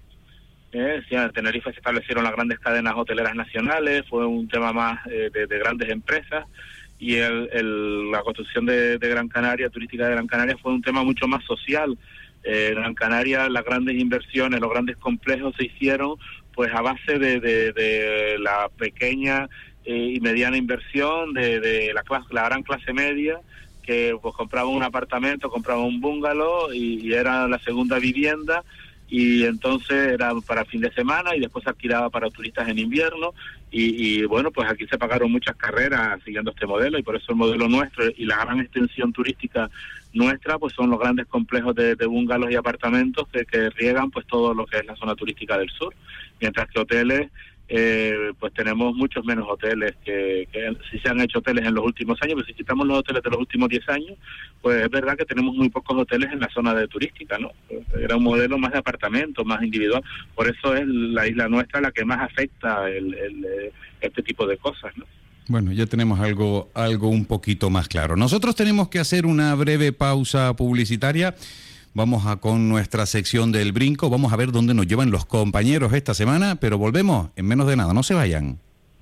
Eh, sí, en Tenerife se establecieron las grandes cadenas hoteleras nacionales, fue un tema más eh, de, de grandes empresas, y el, el, la construcción de, de Gran Canaria, turística de Gran Canaria, fue un tema mucho más social. Eh, Gran Canaria, las grandes inversiones, los grandes complejos se hicieron pues a base de, de, de la pequeña eh, y mediana inversión de, de la clase, la gran clase media, que pues compraba un apartamento, compraba un bungalow y, y era la segunda vivienda, y entonces era para fin de semana y después se alquilaba para turistas en invierno, y, y bueno, pues aquí se pagaron muchas carreras siguiendo este modelo, y por eso el modelo nuestro y la gran extensión turística nuestra pues son los grandes complejos de, de bungalows y apartamentos que, que riegan pues todo lo que es la zona turística del sur, mientras que hoteles eh, pues tenemos muchos menos hoteles que, que si se han hecho hoteles en los últimos años, pero si quitamos los hoteles de los últimos diez años, pues es verdad que tenemos muy pocos hoteles en la zona de turística, ¿no? Era un modelo más de apartamento, más individual, por eso es la isla nuestra la que más afecta el, el, este tipo de cosas, ¿no? Bueno, ya tenemos algo, algo un poquito más claro. Nosotros tenemos que hacer una breve pausa publicitaria. Vamos a con nuestra sección del brinco. Vamos a ver dónde nos llevan los compañeros esta semana, pero volvemos en menos de nada. No se vayan.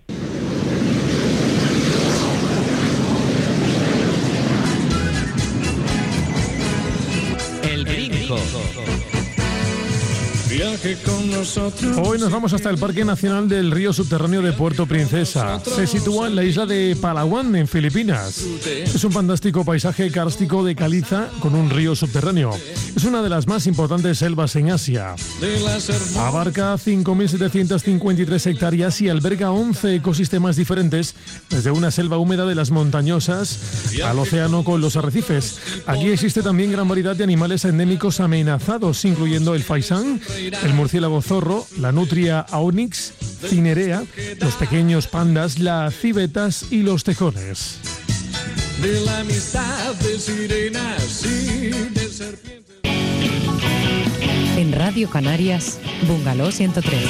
El brinco. Viaje con nosotros. Hoy nos vamos hasta el Parque Nacional del Río Subterráneo de Puerto Princesa. Se sitúa en la isla de Palawan, en Filipinas. Es un fantástico paisaje kárstico de caliza con un río subterráneo. Es una de las más importantes selvas en Asia. Abarca cinco mil setecientas cincuenta y tres hectáreas y alberga once ecosistemas diferentes, desde una selva húmeda de las montañosas al océano con los arrecifes. Aquí existe también gran variedad de animales endémicos amenazados, incluyendo el faisán, el murciélago zorro, la nutria aonix, cinerea, los pequeños pandas, las civetas y los tejones. De la amistad de sirenas y de serpientes. En Radio Canarias, Bungalow ciento tres.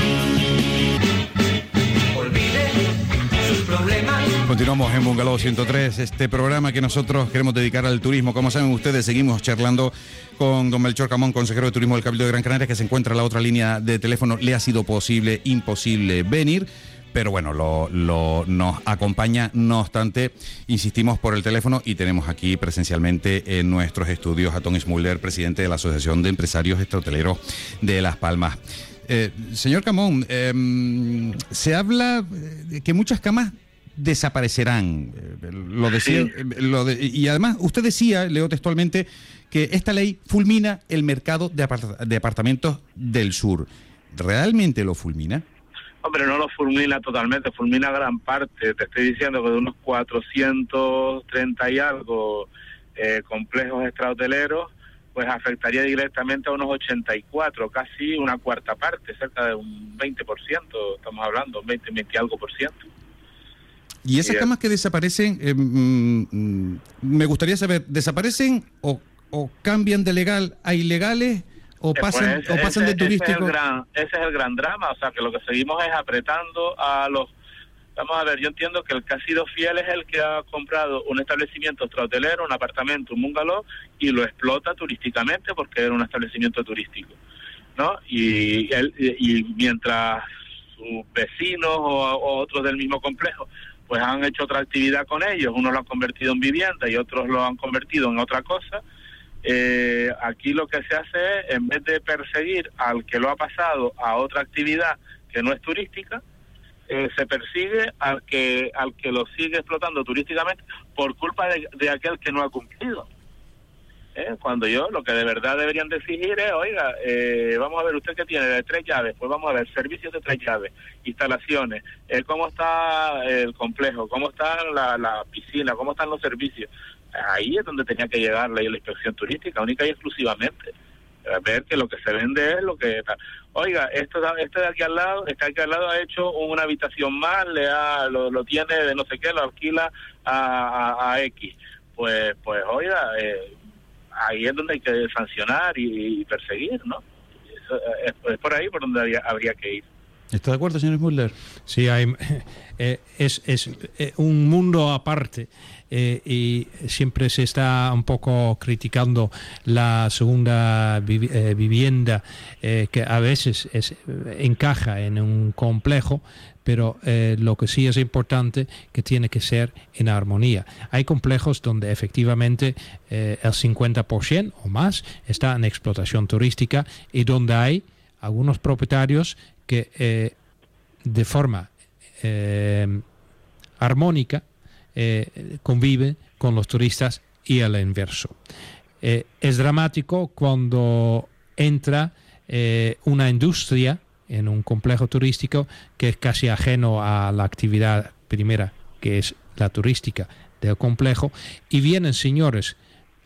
Olvide sus problemas. Continuamos en Bungalow ciento tres, este programa que nosotros queremos dedicar al turismo. Como saben ustedes, seguimos charlando con don Melchor Camón, consejero de Turismo del Cabildo de Gran Canaria, que se encuentra en la otra línea de teléfono. Le ha sido posible, imposible venir, pero bueno, lo, lo, nos acompaña. No obstante, insistimos por el teléfono y tenemos aquí presencialmente en nuestros estudios a Tom Smuller, presidente de la Asociación de Empresarios Extrahoteleros de Las Palmas. Eh, señor Camón, eh, se habla de que muchas camas desaparecerán. Eh, lo decía, Sí. eh, lo de, y además usted decía, leo textualmente, que esta ley fulmina el mercado de, apart- de apartamentos del sur. ¿Realmente lo fulmina? Hombre, no lo fulmina totalmente, fulmina gran parte. Te estoy diciendo que de unos cuatrocientos treinta y algo eh, complejos extrahoteleros, pues afectaría directamente a unos ochenta y cuatro, casi una cuarta parte, cerca de un veinte por ciento, estamos hablando, veinte, veinte y algo por ciento. Y esas Sí, camas que desaparecen, eh, mm, mm, me gustaría saber, ¿desaparecen o, o cambian de legal a ilegales o Eh, pasan, pues, o pasan ese, de turístico? Ese es, el gran, ese es el gran drama, o sea, que lo que seguimos es apretando a los... Vamos a ver, yo entiendo que el que ha sido fiel es el que ha comprado un establecimiento extrahotelero, un apartamento, un bungalow, y lo explota turísticamente porque era un establecimiento turístico, ¿no? Y, él, y, y mientras sus vecinos o, o otros del mismo complejo pues han hecho otra actividad con ellos, unos lo han convertido en vivienda y otros lo han convertido en otra cosa, eh, aquí lo que se hace es, en vez de perseguir al que lo ha pasado a otra actividad que no es turística, eh, se persigue al que al que lo sigue explotando turísticamente por culpa de, de aquel que no ha cumplido. ¿eh? Cuando yo lo que de verdad deberían de exigir es, oiga, eh, vamos a ver, usted que tiene de tres llaves, pues vamos a ver, servicios de tres llaves, instalaciones, eh, cómo está el complejo, cómo está la, la piscina, cómo están los servicios. Ahí es donde tenía que llegar la, la inspección turística, única y exclusivamente. A ver que lo que se vende es lo que está. Oiga, esto, este de aquí al lado, este de aquí al lado ha hecho una habitación más, le ha, lo, lo tiene de no sé qué, lo alquila a, a, a X. Pues, pues oiga, eh, ahí es donde hay que sancionar y, y perseguir, ¿no? Eso, es, es por ahí por donde habría, habría que ir. ¿Está de acuerdo, señor Müller? Sí, hay, eh, es, es eh, un mundo aparte eh, y siempre se está un poco criticando la segunda vivi- eh, vivienda eh, que a veces es, encaja en un complejo, pero eh, lo que sí es importante que tiene que ser en armonía. Hay complejos donde efectivamente eh, el cincuenta por ciento o más está en explotación turística y donde hay algunos propietarios que eh, de forma eh, armónica eh, conviven con los turistas y al inverso. Eh, es dramático cuando entra eh, una industria en un complejo turístico que es casi ajeno a la actividad primera, que es la turística del complejo, y vienen señores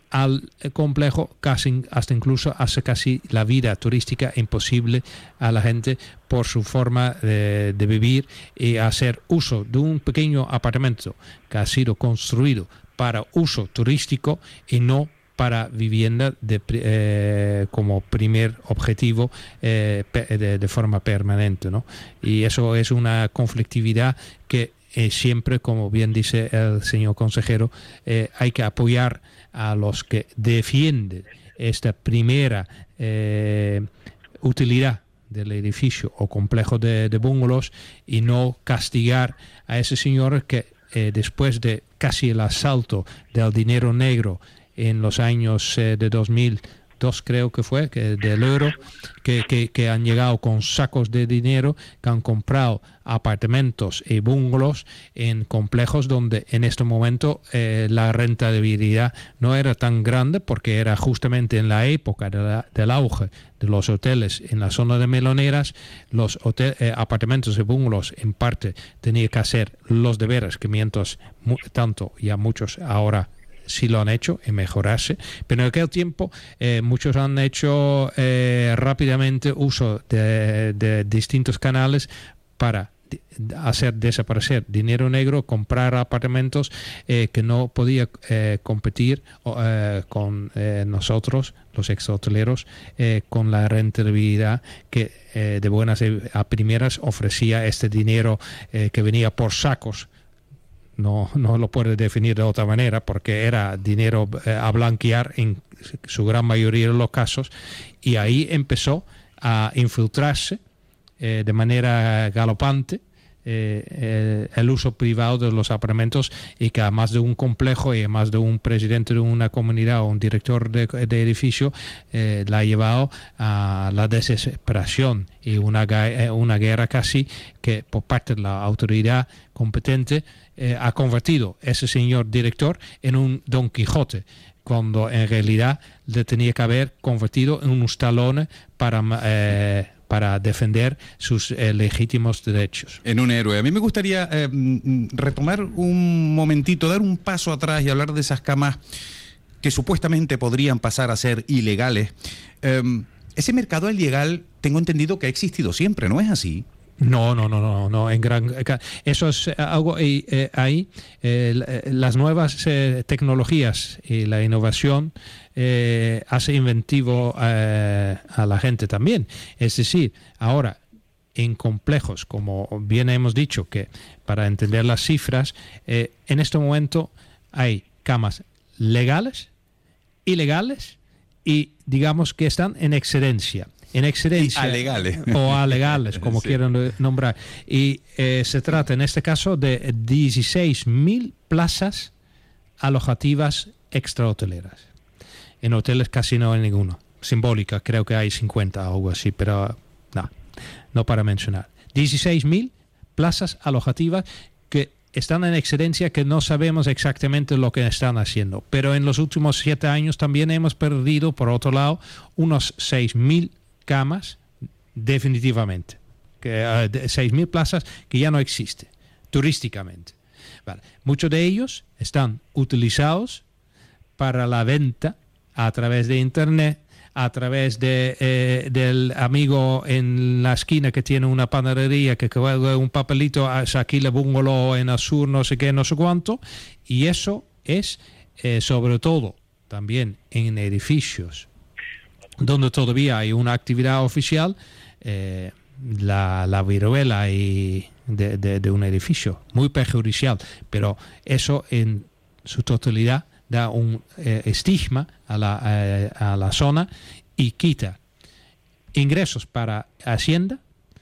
al complejo casi, hasta incluso hace casi la vida turística imposible a la gente por su forma de, de vivir y hacer uso de un pequeño apartamento que ha sido construido para uso turístico y no para vivienda de, eh, como primer objetivo eh, de, de forma permanente, ¿no? Y eso es una conflictividad que eh, siempre, como bien dice el señor consejero, eh, hay que apoyar a los que defienden esta primera eh, utilidad del edificio o complejo de, de bungalows y no castigar a ese señor que eh, después de casi el asalto del dinero negro en los años eh, de dos mil dos creo que fue, que del euro, que, que, que han llegado con sacos de dinero, que han comprado apartamentos y bungalows en complejos donde en este momento eh, la rentabilidad no era tan grande porque era justamente en la época de la, del auge de los hoteles en la zona de Meloneras. Los hotel, eh, apartamentos y bungalows en parte tenían que hacer los deberes que mientras mu- tanto ya muchos ahora sí lo han hecho y mejorarse, pero en aquel tiempo eh, muchos han hecho eh, rápidamente uso de, de distintos canales para hacer desaparecer dinero negro, comprar apartamentos eh, que no podía eh, competir eh, con eh, nosotros, los exhoteleros, eh, con la rentabilidad que eh, de buenas a primeras ofrecía este dinero eh, que venía por sacos. No, no lo puede definir de otra manera porque era dinero eh, a blanquear en su gran mayoría de los casos, y ahí empezó a infiltrarse eh, de manera galopante eh, eh, el uso privado de los apartamentos, y que a más de un complejo y a más de un presidente de una comunidad o un director de, de edificio eh, la ha llevado a la desesperación y una, una guerra casi que por parte de la autoridad competente Eh, ha convertido ese señor director en un Don Quijote, cuando en realidad le tenía que haber convertido en unos talones para, eh, para defender sus eh, legítimos derechos. En un héroe. A mí me gustaría eh, retomar un momentito, dar un paso atrás y hablar de esas camas que supuestamente podrían pasar a ser ilegales. Eh, ese mercado ilegal, tengo entendido que ha existido siempre, ¿no es así? No, no, no, no, no. En gran, eso es algo y, eh, ahí. Eh, las nuevas eh, tecnologías y la innovación eh, hace inventivo eh, a la gente también. Es decir, ahora en complejos, como bien hemos dicho, que para entender las cifras, eh, en este momento hay camas legales, ilegales y digamos que están en excedencia. En excedencia. Y alegales. O alegales, como sí. quieran nombrar. Y eh, se trata en este caso de dieciséis mil plazas alojativas extrahoteleras. En hoteles casi no hay ninguno. Simbólica, creo que hay cincuenta o algo así, pero no, no para mencionar. dieciséis mil plazas alojativas que están en excedencia que no sabemos exactamente lo que están haciendo. Pero en los últimos siete años también hemos perdido, por otro lado, unos seis mil camas definitivamente. Que, uh, seis mil plazas que ya no existen turísticamente. Vale. Muchos de ellos están utilizados para la venta a través de internet, a través de, eh, del amigo en la esquina que tiene una panadería que cuelga un papelito, aquí le bungalow en Azur, no sé qué, no sé cuánto, y eso es eh, sobre todo también en edificios donde todavía hay una actividad oficial, eh, la, la viruela y de, de, de un edificio muy perjudicial, pero eso en su totalidad da un eh, estigma a la, eh, a la zona y quita ingresos para Hacienda,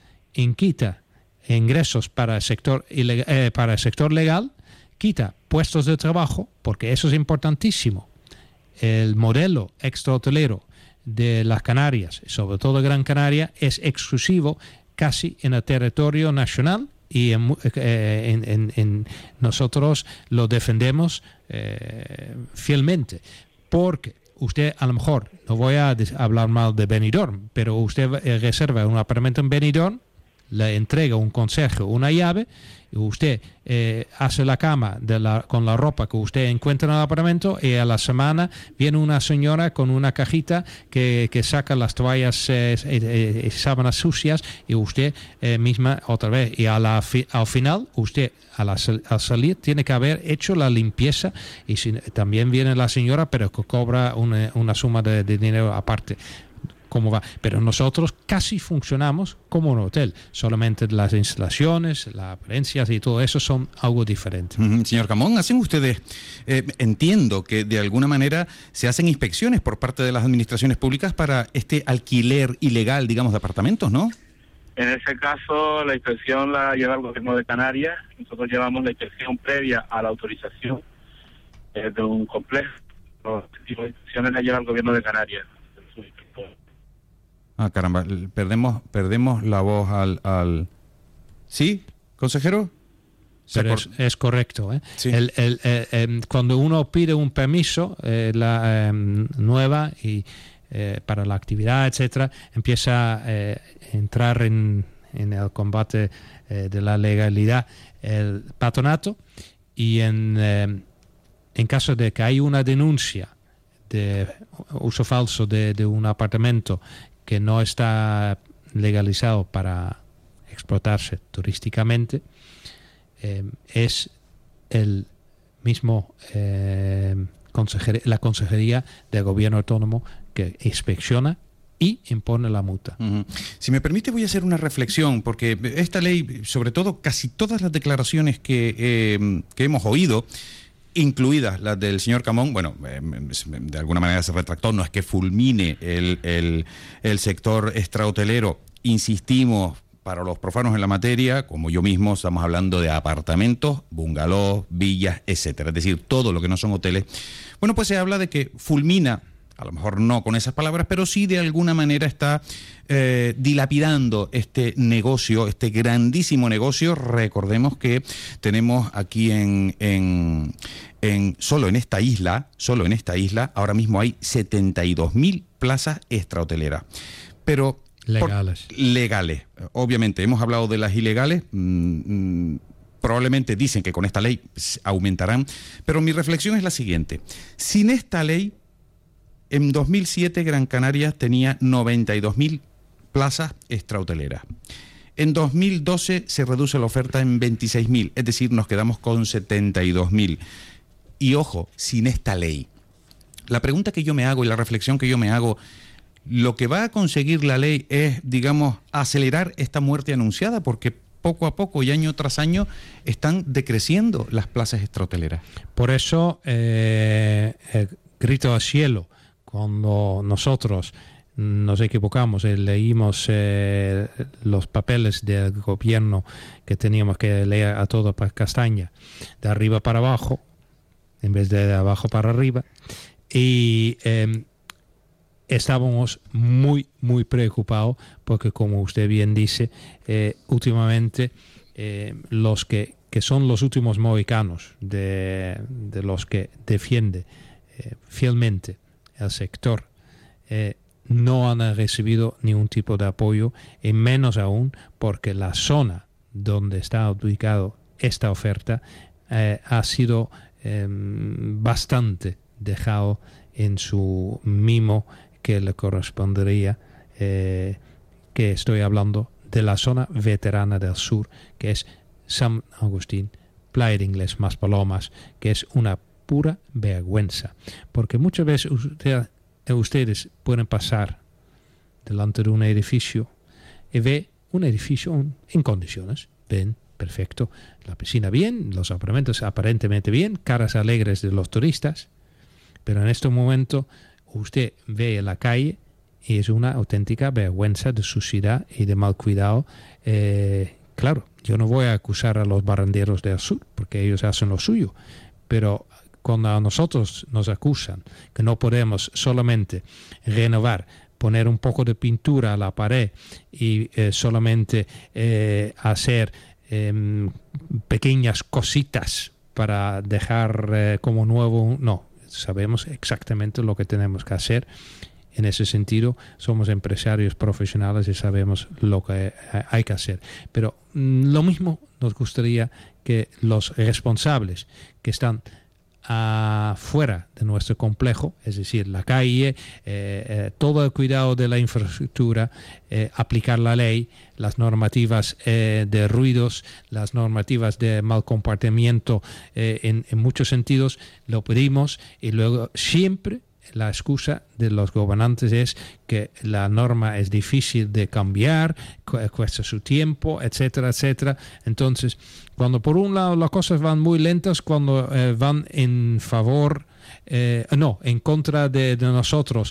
y quita ingresos para el sector, ilegal, eh, para el sector legal, quita puestos de trabajo, porque eso es importantísimo. El modelo extrahotelero de las Canarias, sobre todo Gran Canaria, es exclusivo casi en el territorio nacional, y en, eh, en, en, en nosotros lo defendemos eh, fielmente, porque usted a lo mejor, no voy a hablar mal de Benidorm, pero usted eh, reserva un apartamento en Benidorm, le entrega un consejo, una llave, y usted eh, hace la cama de la, con la ropa que usted encuentra en el apartamento, y a la semana viene una señora con una cajita que, que saca las toallas, eh, eh, eh, sábanas sucias, y usted eh, misma otra vez, y a la fi, al final usted a la, al salir tiene que haber hecho la limpieza, y si, también viene la señora pero que cobra una, una suma de, de dinero aparte. Cómo va, pero nosotros casi funcionamos como un hotel, solamente las instalaciones, las apariencias y todo eso son algo diferente. Uh-huh. Señor Camón, ¿hacen ustedes, eh, entiendo que de alguna manera se hacen inspecciones por parte de las administraciones públicas para este alquiler ilegal, digamos, de apartamentos, ¿no? En ese caso, la inspección la lleva el gobierno de Canarias. Nosotros llevamos la inspección previa a la autorización eh, de un complejo. Las inspecciones la lleva el gobierno de Canarias. Ah, caramba, perdemos perdemos la voz al... al... ¿Sí, consejero? Pero es, es correcto. ¿eh? Sí. El, el, el, el, cuando uno pide un permiso eh, la, eh, nueva y eh, para la actividad, etcétera, empieza a eh, entrar en, en el combate eh, de la legalidad el patronato, y en, eh, en caso de que hay una denuncia de uso falso de, de un apartamento que no está legalizado para explotarse turísticamente, eh, es el mismo eh, consejer, la consejería del gobierno autónomo que inspecciona y impone la multa. Uh-huh. Si me permite, voy a hacer una reflexión, porque esta ley, sobre todo casi todas las declaraciones que, eh, que hemos oído, incluidas las del señor Camón, bueno, eh, de alguna manera se retractó, no es que fulmine el, el, el sector extrahotelero, insistimos, para los profanos en la materia, como yo mismo, estamos hablando de apartamentos, bungalows, villas, etcétera, es decir, todo lo que no son hoteles. Bueno, pues se habla de que fulmina, a lo mejor no con esas palabras, pero sí de alguna manera está eh, dilapidando este negocio, este grandísimo negocio. Recordemos que tenemos aquí en, en, en solo en esta isla, solo en esta isla, ahora mismo hay setenta y dos mil plazas extrahoteleras. Pero legales. Por, legales. Obviamente, hemos hablado de las ilegales. Mmm, mmm, probablemente dicen que con esta ley aumentarán, pero mi reflexión es la siguiente. Sin esta ley, en dos mil siete Gran Canaria tenía noventa y dos mil plazas extrahoteleras. En dos mil doce se reduce la oferta en veintiséis mil, es decir, nos quedamos con setenta y dos mil. Y ojo, sin esta ley. La pregunta que yo me hago y la reflexión que yo me hago, lo que va a conseguir la ley es, digamos, acelerar esta muerte anunciada, porque poco a poco y año tras año están decreciendo las plazas extrahoteleras. Por eso, eh, eh, grito al cielo, cuando nosotros nos equivocamos y leímos eh, los papeles del gobierno que teníamos que leer a todo para castaña, de arriba para abajo, en vez de de abajo para arriba, y eh, estábamos muy, muy preocupados porque, como usted bien dice, eh, últimamente eh, los que que son los últimos mohicanos de, de los que defiende eh, fielmente el sector, eh, no han recibido ningún tipo de apoyo, y menos aún porque la zona donde está ubicado esta oferta eh, ha sido eh, bastante dejado en su mimo que le correspondería, eh, que estoy hablando de la zona veterana del sur, que es San Agustín, Playa de Inglés, Maspalomas, que es una pura vergüenza, porque muchas veces usted, ustedes pueden pasar delante de un edificio y ve un edificio en condiciones, ven, perfecto, la piscina bien, los apartamentos aparentemente bien, caras alegres de los turistas, pero en este momento usted ve en la calle y es una auténtica vergüenza de suciedad y de mal cuidado. Eh, claro, yo no voy a acusar a los barrenderos del sur, porque ellos hacen lo suyo, pero cuando a nosotros nos acusan que no podemos solamente renovar, poner un poco de pintura a la pared y eh, solamente eh, hacer eh, pequeñas cositas para dejar eh, como nuevo, no, sabemos exactamente lo que tenemos que hacer. En ese sentido, somos empresarios profesionales y sabemos lo que hay que hacer. Pero mm, lo mismo nos gustaría que los responsables que están afuera de nuestro complejo, es decir, la calle, eh, eh, todo el cuidado de la infraestructura, eh, aplicar la ley, las normativas eh, de ruidos, las normativas de mal comportamiento, eh, en, en muchos sentidos, lo pedimos, y luego siempre la excusa de los gobernantes es que la norma es difícil de cambiar, cuesta su tiempo, etcétera, etcétera. Entonces, cuando por un lado las cosas van muy lentas, cuando eh, van en favor, eh, no, en contra de, de nosotros,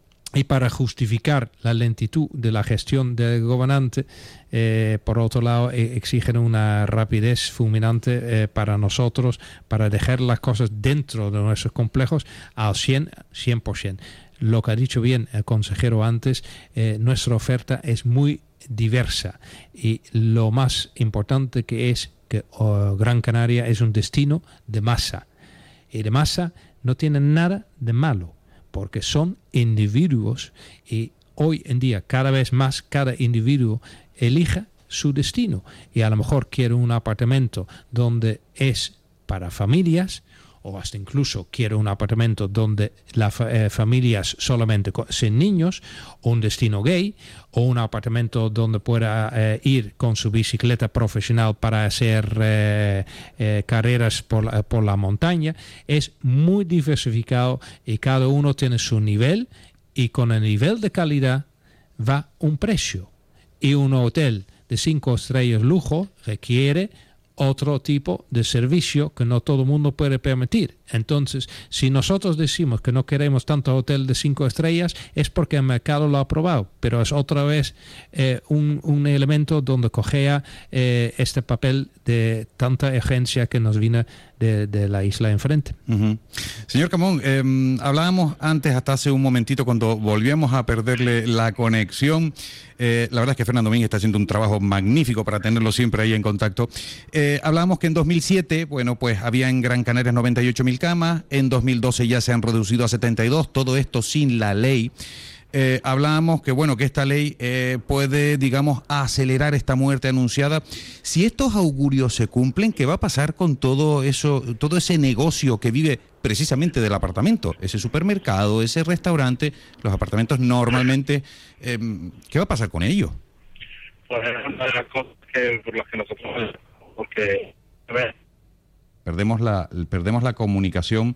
y para justificar la lentitud de la gestión del gobernante, eh, por otro lado, eh, exigen una rapidez fulminante eh, para nosotros, para dejar las cosas dentro de nuestros complejos al cien por ciento. Lo que ha dicho bien el consejero antes, eh, nuestra oferta es muy diversa, y lo más importante que es que oh, Gran Canaria es un destino de masa, y de masa no tiene nada de malo, porque son individuos, y hoy en día cada vez más cada individuo elija su destino, y a lo mejor quiere un apartamento donde es para familias, o hasta incluso quiere un apartamento donde las eh, familias solamente con, sin niños, o un destino gay, o un apartamento donde pueda eh, ir con su bicicleta profesional para hacer eh, eh, carreras por la, por la montaña. Es muy diversificado y cada uno tiene su nivel, y con el nivel de calidad va un precio. Y un hotel de cinco estrellas lujo requiere otro tipo de servicio que no todo el mundo puede permitir. Entonces, si nosotros decimos que no queremos tanto hotel de cinco estrellas, es porque el mercado lo ha aprobado, pero es otra vez eh, un, un elemento donde cogea eh, este papel de tanta agencia que nos viene de, de la isla enfrente. Uh-huh. Señor Camón, eh, hablábamos antes, hasta hace un momentito, cuando volvíamos a perderle la conexión. Eh, la verdad es que Fernando Domínguez está haciendo un trabajo magnífico para tenerlo siempre ahí en contacto. Eh, hablábamos que en dos mil siete, bueno, pues había en Gran Canaria noventa y ocho mil camas, en dos mil doce ya se han reducido a setenta y dos, todo esto sin la ley. Eh, hablábamos que, bueno, que esta ley eh, puede, digamos, acelerar esta muerte anunciada. Si estos augurios se cumplen, ¿qué va a pasar con todo eso, todo ese negocio que vive precisamente del apartamento? Ese supermercado, ese restaurante, los apartamentos normalmente, eh, ¿qué va a pasar con ellos? Pues es una de las cosas que, por las que nosotros, porque, a ver, perdemos la, perdemos la comunicación.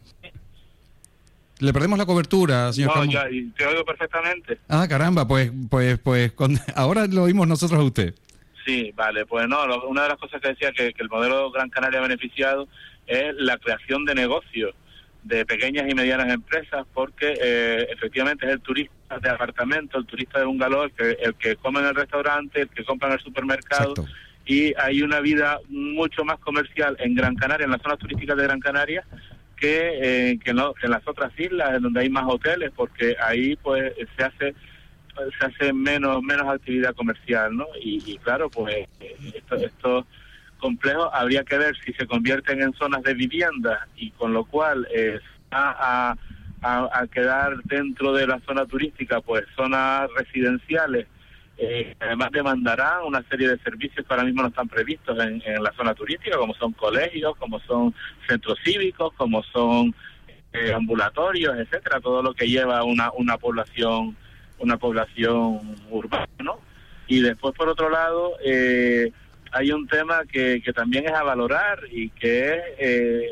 Le perdemos la cobertura, señor no, Camón. ya, y te oigo perfectamente. Ah, caramba, pues, pues, pues, con, ahora lo oímos nosotros a usted. Sí, vale, pues no, lo, una de las cosas que decía que, que el modelo Gran Canaria ha beneficiado es la creación de negocios de pequeñas y medianas empresas, porque eh, efectivamente es el turista de apartamento, el turista de bungalow, el que, el que come en el restaurante, el que compra en el supermercado. Exacto. Y hay una vida mucho más comercial en Gran Canaria, en las zonas turísticas de Gran Canaria, que, eh, que, no, que en las otras islas, en donde hay más hoteles, porque ahí pues se hace se hace menos menos actividad comercial, ¿no? Y, y claro, pues esto, estos complejos habría que ver si se convierten en zonas de vivienda y con lo cual eh, va a, a, a quedar dentro de la zona turística pues zonas residenciales, eh, que además demandarán una serie de servicios que ahora mismo no están previstos en, en la zona turística, como son colegios, como son centros cívicos, como son eh, ambulatorios, etcétera, todo lo que lleva una una población una población urbana, ¿no? Y después, por otro lado, eh, hay un tema que, que también es a valorar y que es eh,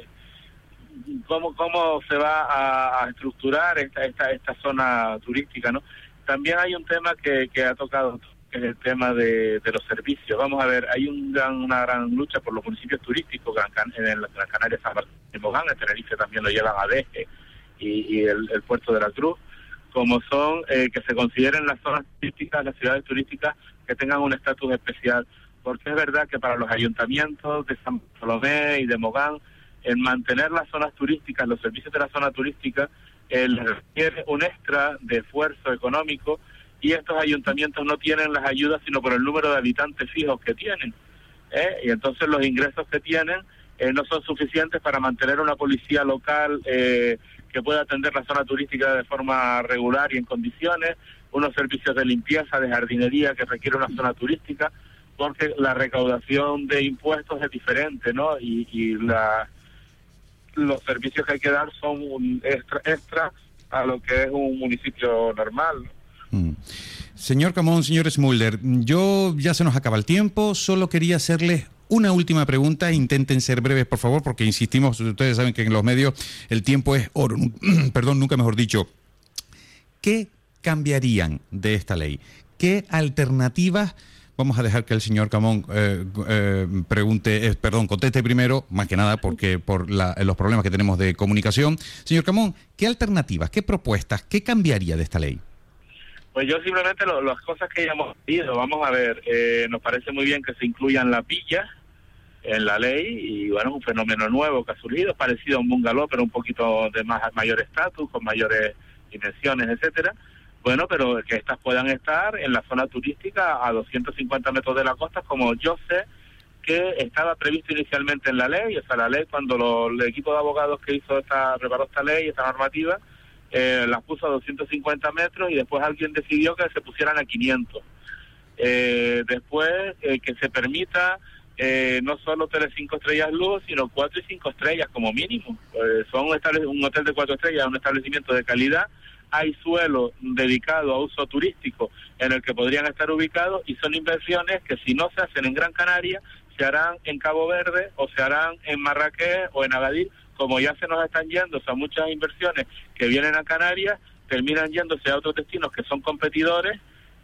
cómo cómo se va a, a estructurar esta esta esta zona turística, ¿no? También hay un tema que, que ha tocado, que es el tema de, de los servicios. Vamos a ver, hay un gran, una gran lucha por los municipios turísticos, Gran Can en las Gran Canarias, San Martín y Mogán, en Tenerife también lo llevan a Deje y, y el, el Puerto de la Cruz, como son eh, que se consideren las zonas turísticas, las ciudades turísticas que tengan un estatus especial, porque es verdad que para los ayuntamientos de San Bartolomé y de Mogán, el mantener las zonas turísticas, los servicios de la zona turística, eh, les requiere un extra de esfuerzo económico, y estos ayuntamientos no tienen las ayudas sino por el número de habitantes fijos que tienen, ¿eh? Y entonces los ingresos que tienen eh, no son suficientes para mantener una policía local eh, que pueda atender la zona turística de forma regular y en condiciones, unos servicios de limpieza, de jardinería que requiere una zona turística, porque la recaudación de impuestos es diferente, ¿no? Y, y la, los servicios que hay que dar son un extra, extra a lo que es un municipio normal, ¿no? Mm. Señor Camón, señor Smulder, yo ya se nos acaba el tiempo, solo quería hacerles una última pregunta, intenten ser breves, por favor, porque insistimos, ustedes saben que en los medios el tiempo es oro, perdón, nunca mejor dicho. ¿Qué cambiarían de esta ley? ¿Qué alternativas? Vamos a dejar que el señor Camón eh, eh, pregunte, eh, perdón, conteste primero, más que nada porque por la, los problemas que tenemos de comunicación. Señor Camón, ¿qué alternativas, qué propuestas, qué cambiaría de esta ley? Pues yo simplemente lo, las cosas que ya hemos pedido, vamos a ver, eh, nos parece muy bien que se incluyan las villas en la ley, y bueno, es un fenómeno nuevo que ha surgido, parecido a un bungalow, pero un poquito de más mayor estatus, con mayores dimensiones, etcétera. Bueno, pero que estas puedan estar en la zona turística a doscientos cincuenta metros de la costa, como yo sé que estaba previsto inicialmente en la ley. O sea, la ley, cuando lo, el equipo de abogados que hizo esta, preparó esta ley, esta normativa, eh, las puso a doscientos cincuenta metros y después alguien decidió que se pusieran a quinientos. Eh, después, eh, que se permita eh, no solo hoteles cinco estrellas luz, sino cuatro y cinco estrellas como mínimo. Eh, son un, un hotel de cuatro estrellas, un establecimiento de calidad. Hay suelo dedicado a uso turístico en el que podrían estar ubicados, y son inversiones que si no se hacen en Gran Canaria, se harán en Cabo Verde o se harán en Marrakech o en Agadir, como ya se nos están yendo. O sea, muchas inversiones que vienen a Canarias terminan yéndose a otros destinos que son competidores,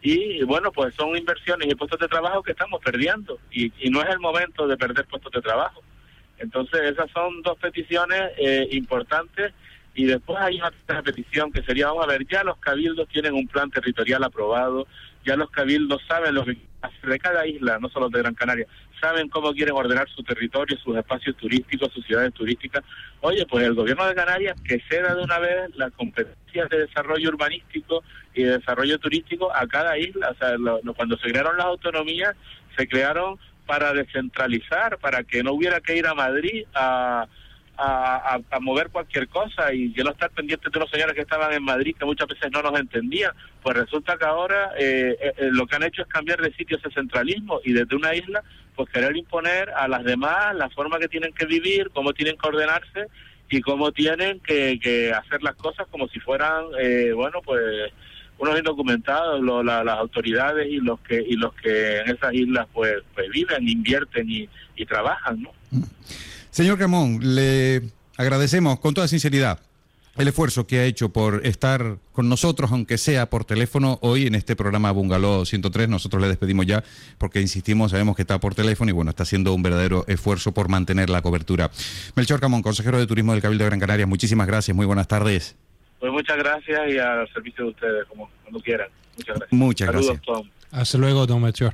y bueno, pues son inversiones y puestos de trabajo que estamos perdiendo, y, y no es el momento de perder puestos de trabajo. Entonces esas son dos peticiones eh, importantes. Y después hay una tercera petición que sería, vamos a ver, ya los cabildos tienen un plan territorial aprobado, ya los cabildos saben lo que hacer de cada isla, no solo de Gran Canaria, saben cómo quieren ordenar su territorio, sus espacios turísticos, sus ciudades turísticas. Oye, pues el gobierno de Canarias que ceda de una vez las competencias de desarrollo urbanístico y de desarrollo turístico a cada isla. O sea, lo, lo, cuando se crearon las autonomías, se crearon para descentralizar, para que no hubiera que ir a Madrid a... A, a, a mover cualquier cosa y yo no estar pendiente de los señores que estaban en Madrid, que muchas veces no nos entendían. Pues resulta que ahora eh, eh, lo que han hecho es cambiar de sitio ese centralismo, y desde una isla pues querer imponer a las demás la forma que tienen que vivir, cómo tienen que ordenarse y cómo tienen que, que hacer las cosas como si fueran eh, bueno, pues unos indocumentados, lo, la, las autoridades y los que y los que en esas islas pues, pues viven, invierten y, y trabajan, ¿no? Señor Camón, le agradecemos con toda sinceridad el esfuerzo que ha hecho por estar con nosotros, aunque sea por teléfono, hoy en este programa Bungalow ciento tres. Nosotros le despedimos ya porque insistimos, sabemos que está por teléfono y bueno, está haciendo un verdadero esfuerzo por mantener la cobertura. Melchor Camón, consejero de Turismo del Cabildo de Gran Canaria, muchísimas gracias, muy buenas tardes. Pues muchas gracias y al servicio de ustedes, como cuando quieran. Muchas gracias. Muchas Saludos, gracias. Tom. Hasta luego, don Melchor.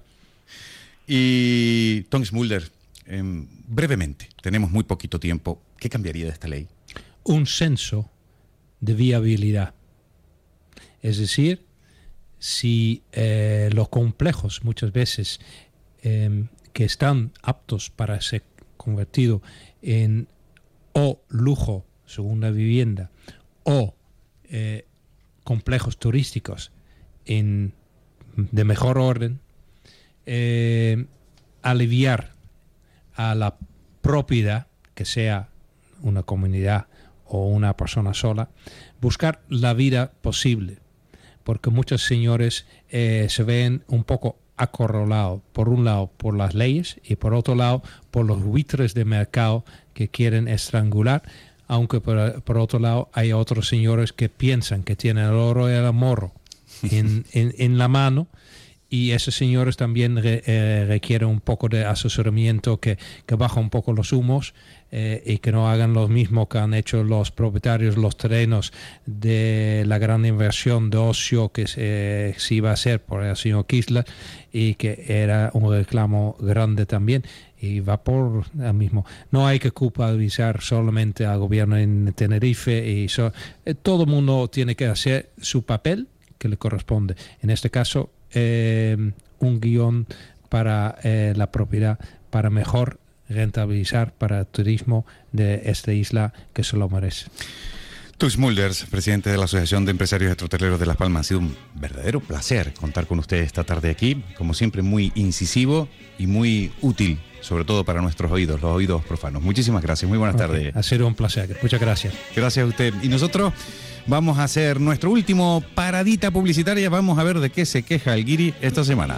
Y Tom Smulder, eh, brevemente, tenemos muy poquito tiempo. ¿Qué cambiaría de esta ley? Un censo de viabilidad. Es decir, si eh, los complejos muchas veces eh, que están aptos para ser convertidos en o lujo, segunda vivienda, o eh, complejos turísticos en, de mejor orden, eh, aliviar a la propiedad, que sea una comunidad o una persona sola, buscar la vida posible, porque muchos señores eh, se ven un poco acorralados, por un lado por las leyes y por otro lado por los buitres de mercado que quieren estrangular, aunque por, por otro lado hay otros señores que piensan que tienen el oro y el morro en, en, en la mano, y esos señores también re, eh, requieren un poco de asesoramiento, que, que baja un poco los humos eh, y que no hagan lo mismo que han hecho los propietarios, los terrenos de la gran inversión de ocio que se, se iba a hacer por el señor Kirchner, y que era un reclamo grande también, y va por el mismo. No hay que culpabilizar solamente al gobierno en Tenerife, y so, eh, todo el mundo tiene que hacer su papel que le corresponde. En este caso, eh, un guión para eh, la propiedad, para mejor rentabilizar para el turismo de esta isla, que se lo merece. Tux Mulders, presidente de la Asociación de Empresarios Extrahoteleros de Las Palmas, ha sido un verdadero placer contar con usted esta tarde aquí, como siempre muy incisivo y muy útil, sobre todo para nuestros oídos, los oídos profanos. Muchísimas gracias, muy buenas okay. tardes. Ha sido un placer, muchas gracias. Gracias a usted. Y nosotros vamos a hacer nuestro último paradita publicitaria, vamos a ver de qué se queja el guiri esta semana.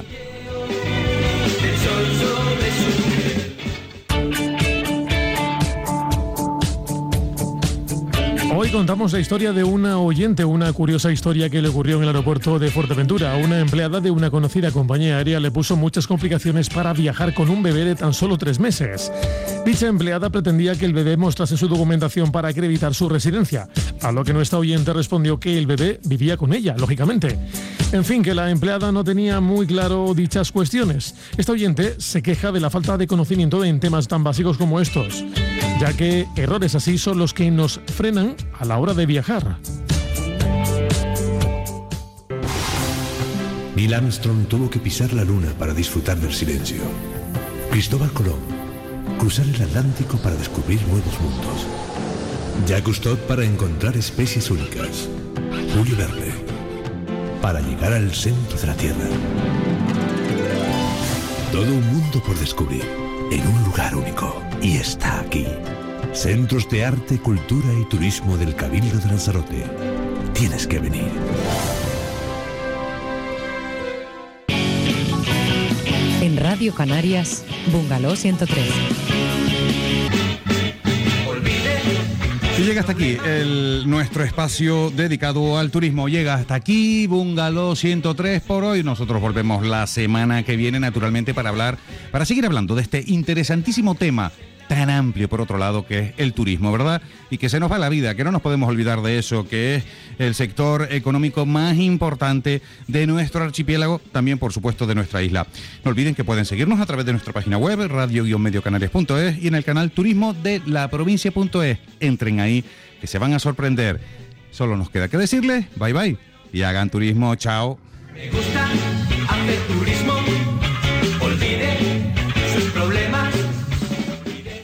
Hoy contamos la historia de una oyente, una curiosa historia que le ocurrió en el aeropuerto de Fuerteventura. Una empleada de una conocida compañía aérea le puso muchas complicaciones para viajar con un bebé de tan solo tres meses. Dicha empleada pretendía que el bebé mostrase su documentación para acreditar su residencia, a lo que nuestra oyente respondió que el bebé vivía con ella, lógicamente. En fin, que la empleada no tenía muy claro dichas cuestiones. Esta oyente se queja de la falta de conocimiento en temas tan básicos como estos, ya que errores así son los que nos frenan a la hora de viajar. Neil Armstrong tuvo que pisar la luna para disfrutar del silencio. Cristóbal Colón, cruzar el Atlántico para descubrir nuevos mundos. Jacques Cousteau para encontrar especies únicas. Julio Verne para llegar al centro de la Tierra. Todo un mundo por descubrir en un lugar único, y está aquí. Centros de Arte, Cultura y Turismo del Cabildo de Lanzarote. Tienes que venir. En Radio Canarias, Bungalow ciento tres. Y llega hasta aquí el, nuestro espacio dedicado al turismo. Llega hasta aquí Bungalow ciento tres por hoy. Nosotros volvemos la semana que viene, naturalmente, para hablar, para seguir hablando de este interesantísimo tema tan amplio, por otro lado, que es el turismo, ¿verdad? Y que se nos va la vida, que no nos podemos olvidar de eso, que es el sector económico más importante de nuestro archipiélago, también, por supuesto, de nuestra isla. No olviden que pueden seguirnos a través de nuestra página web, radio guion medio canarias punto es, y en el canal turismo de la provincia punto es. Entren ahí, que se van a sorprender. Solo nos queda que decirles bye bye y hagan turismo. Chao. Me gusta hacer turismo.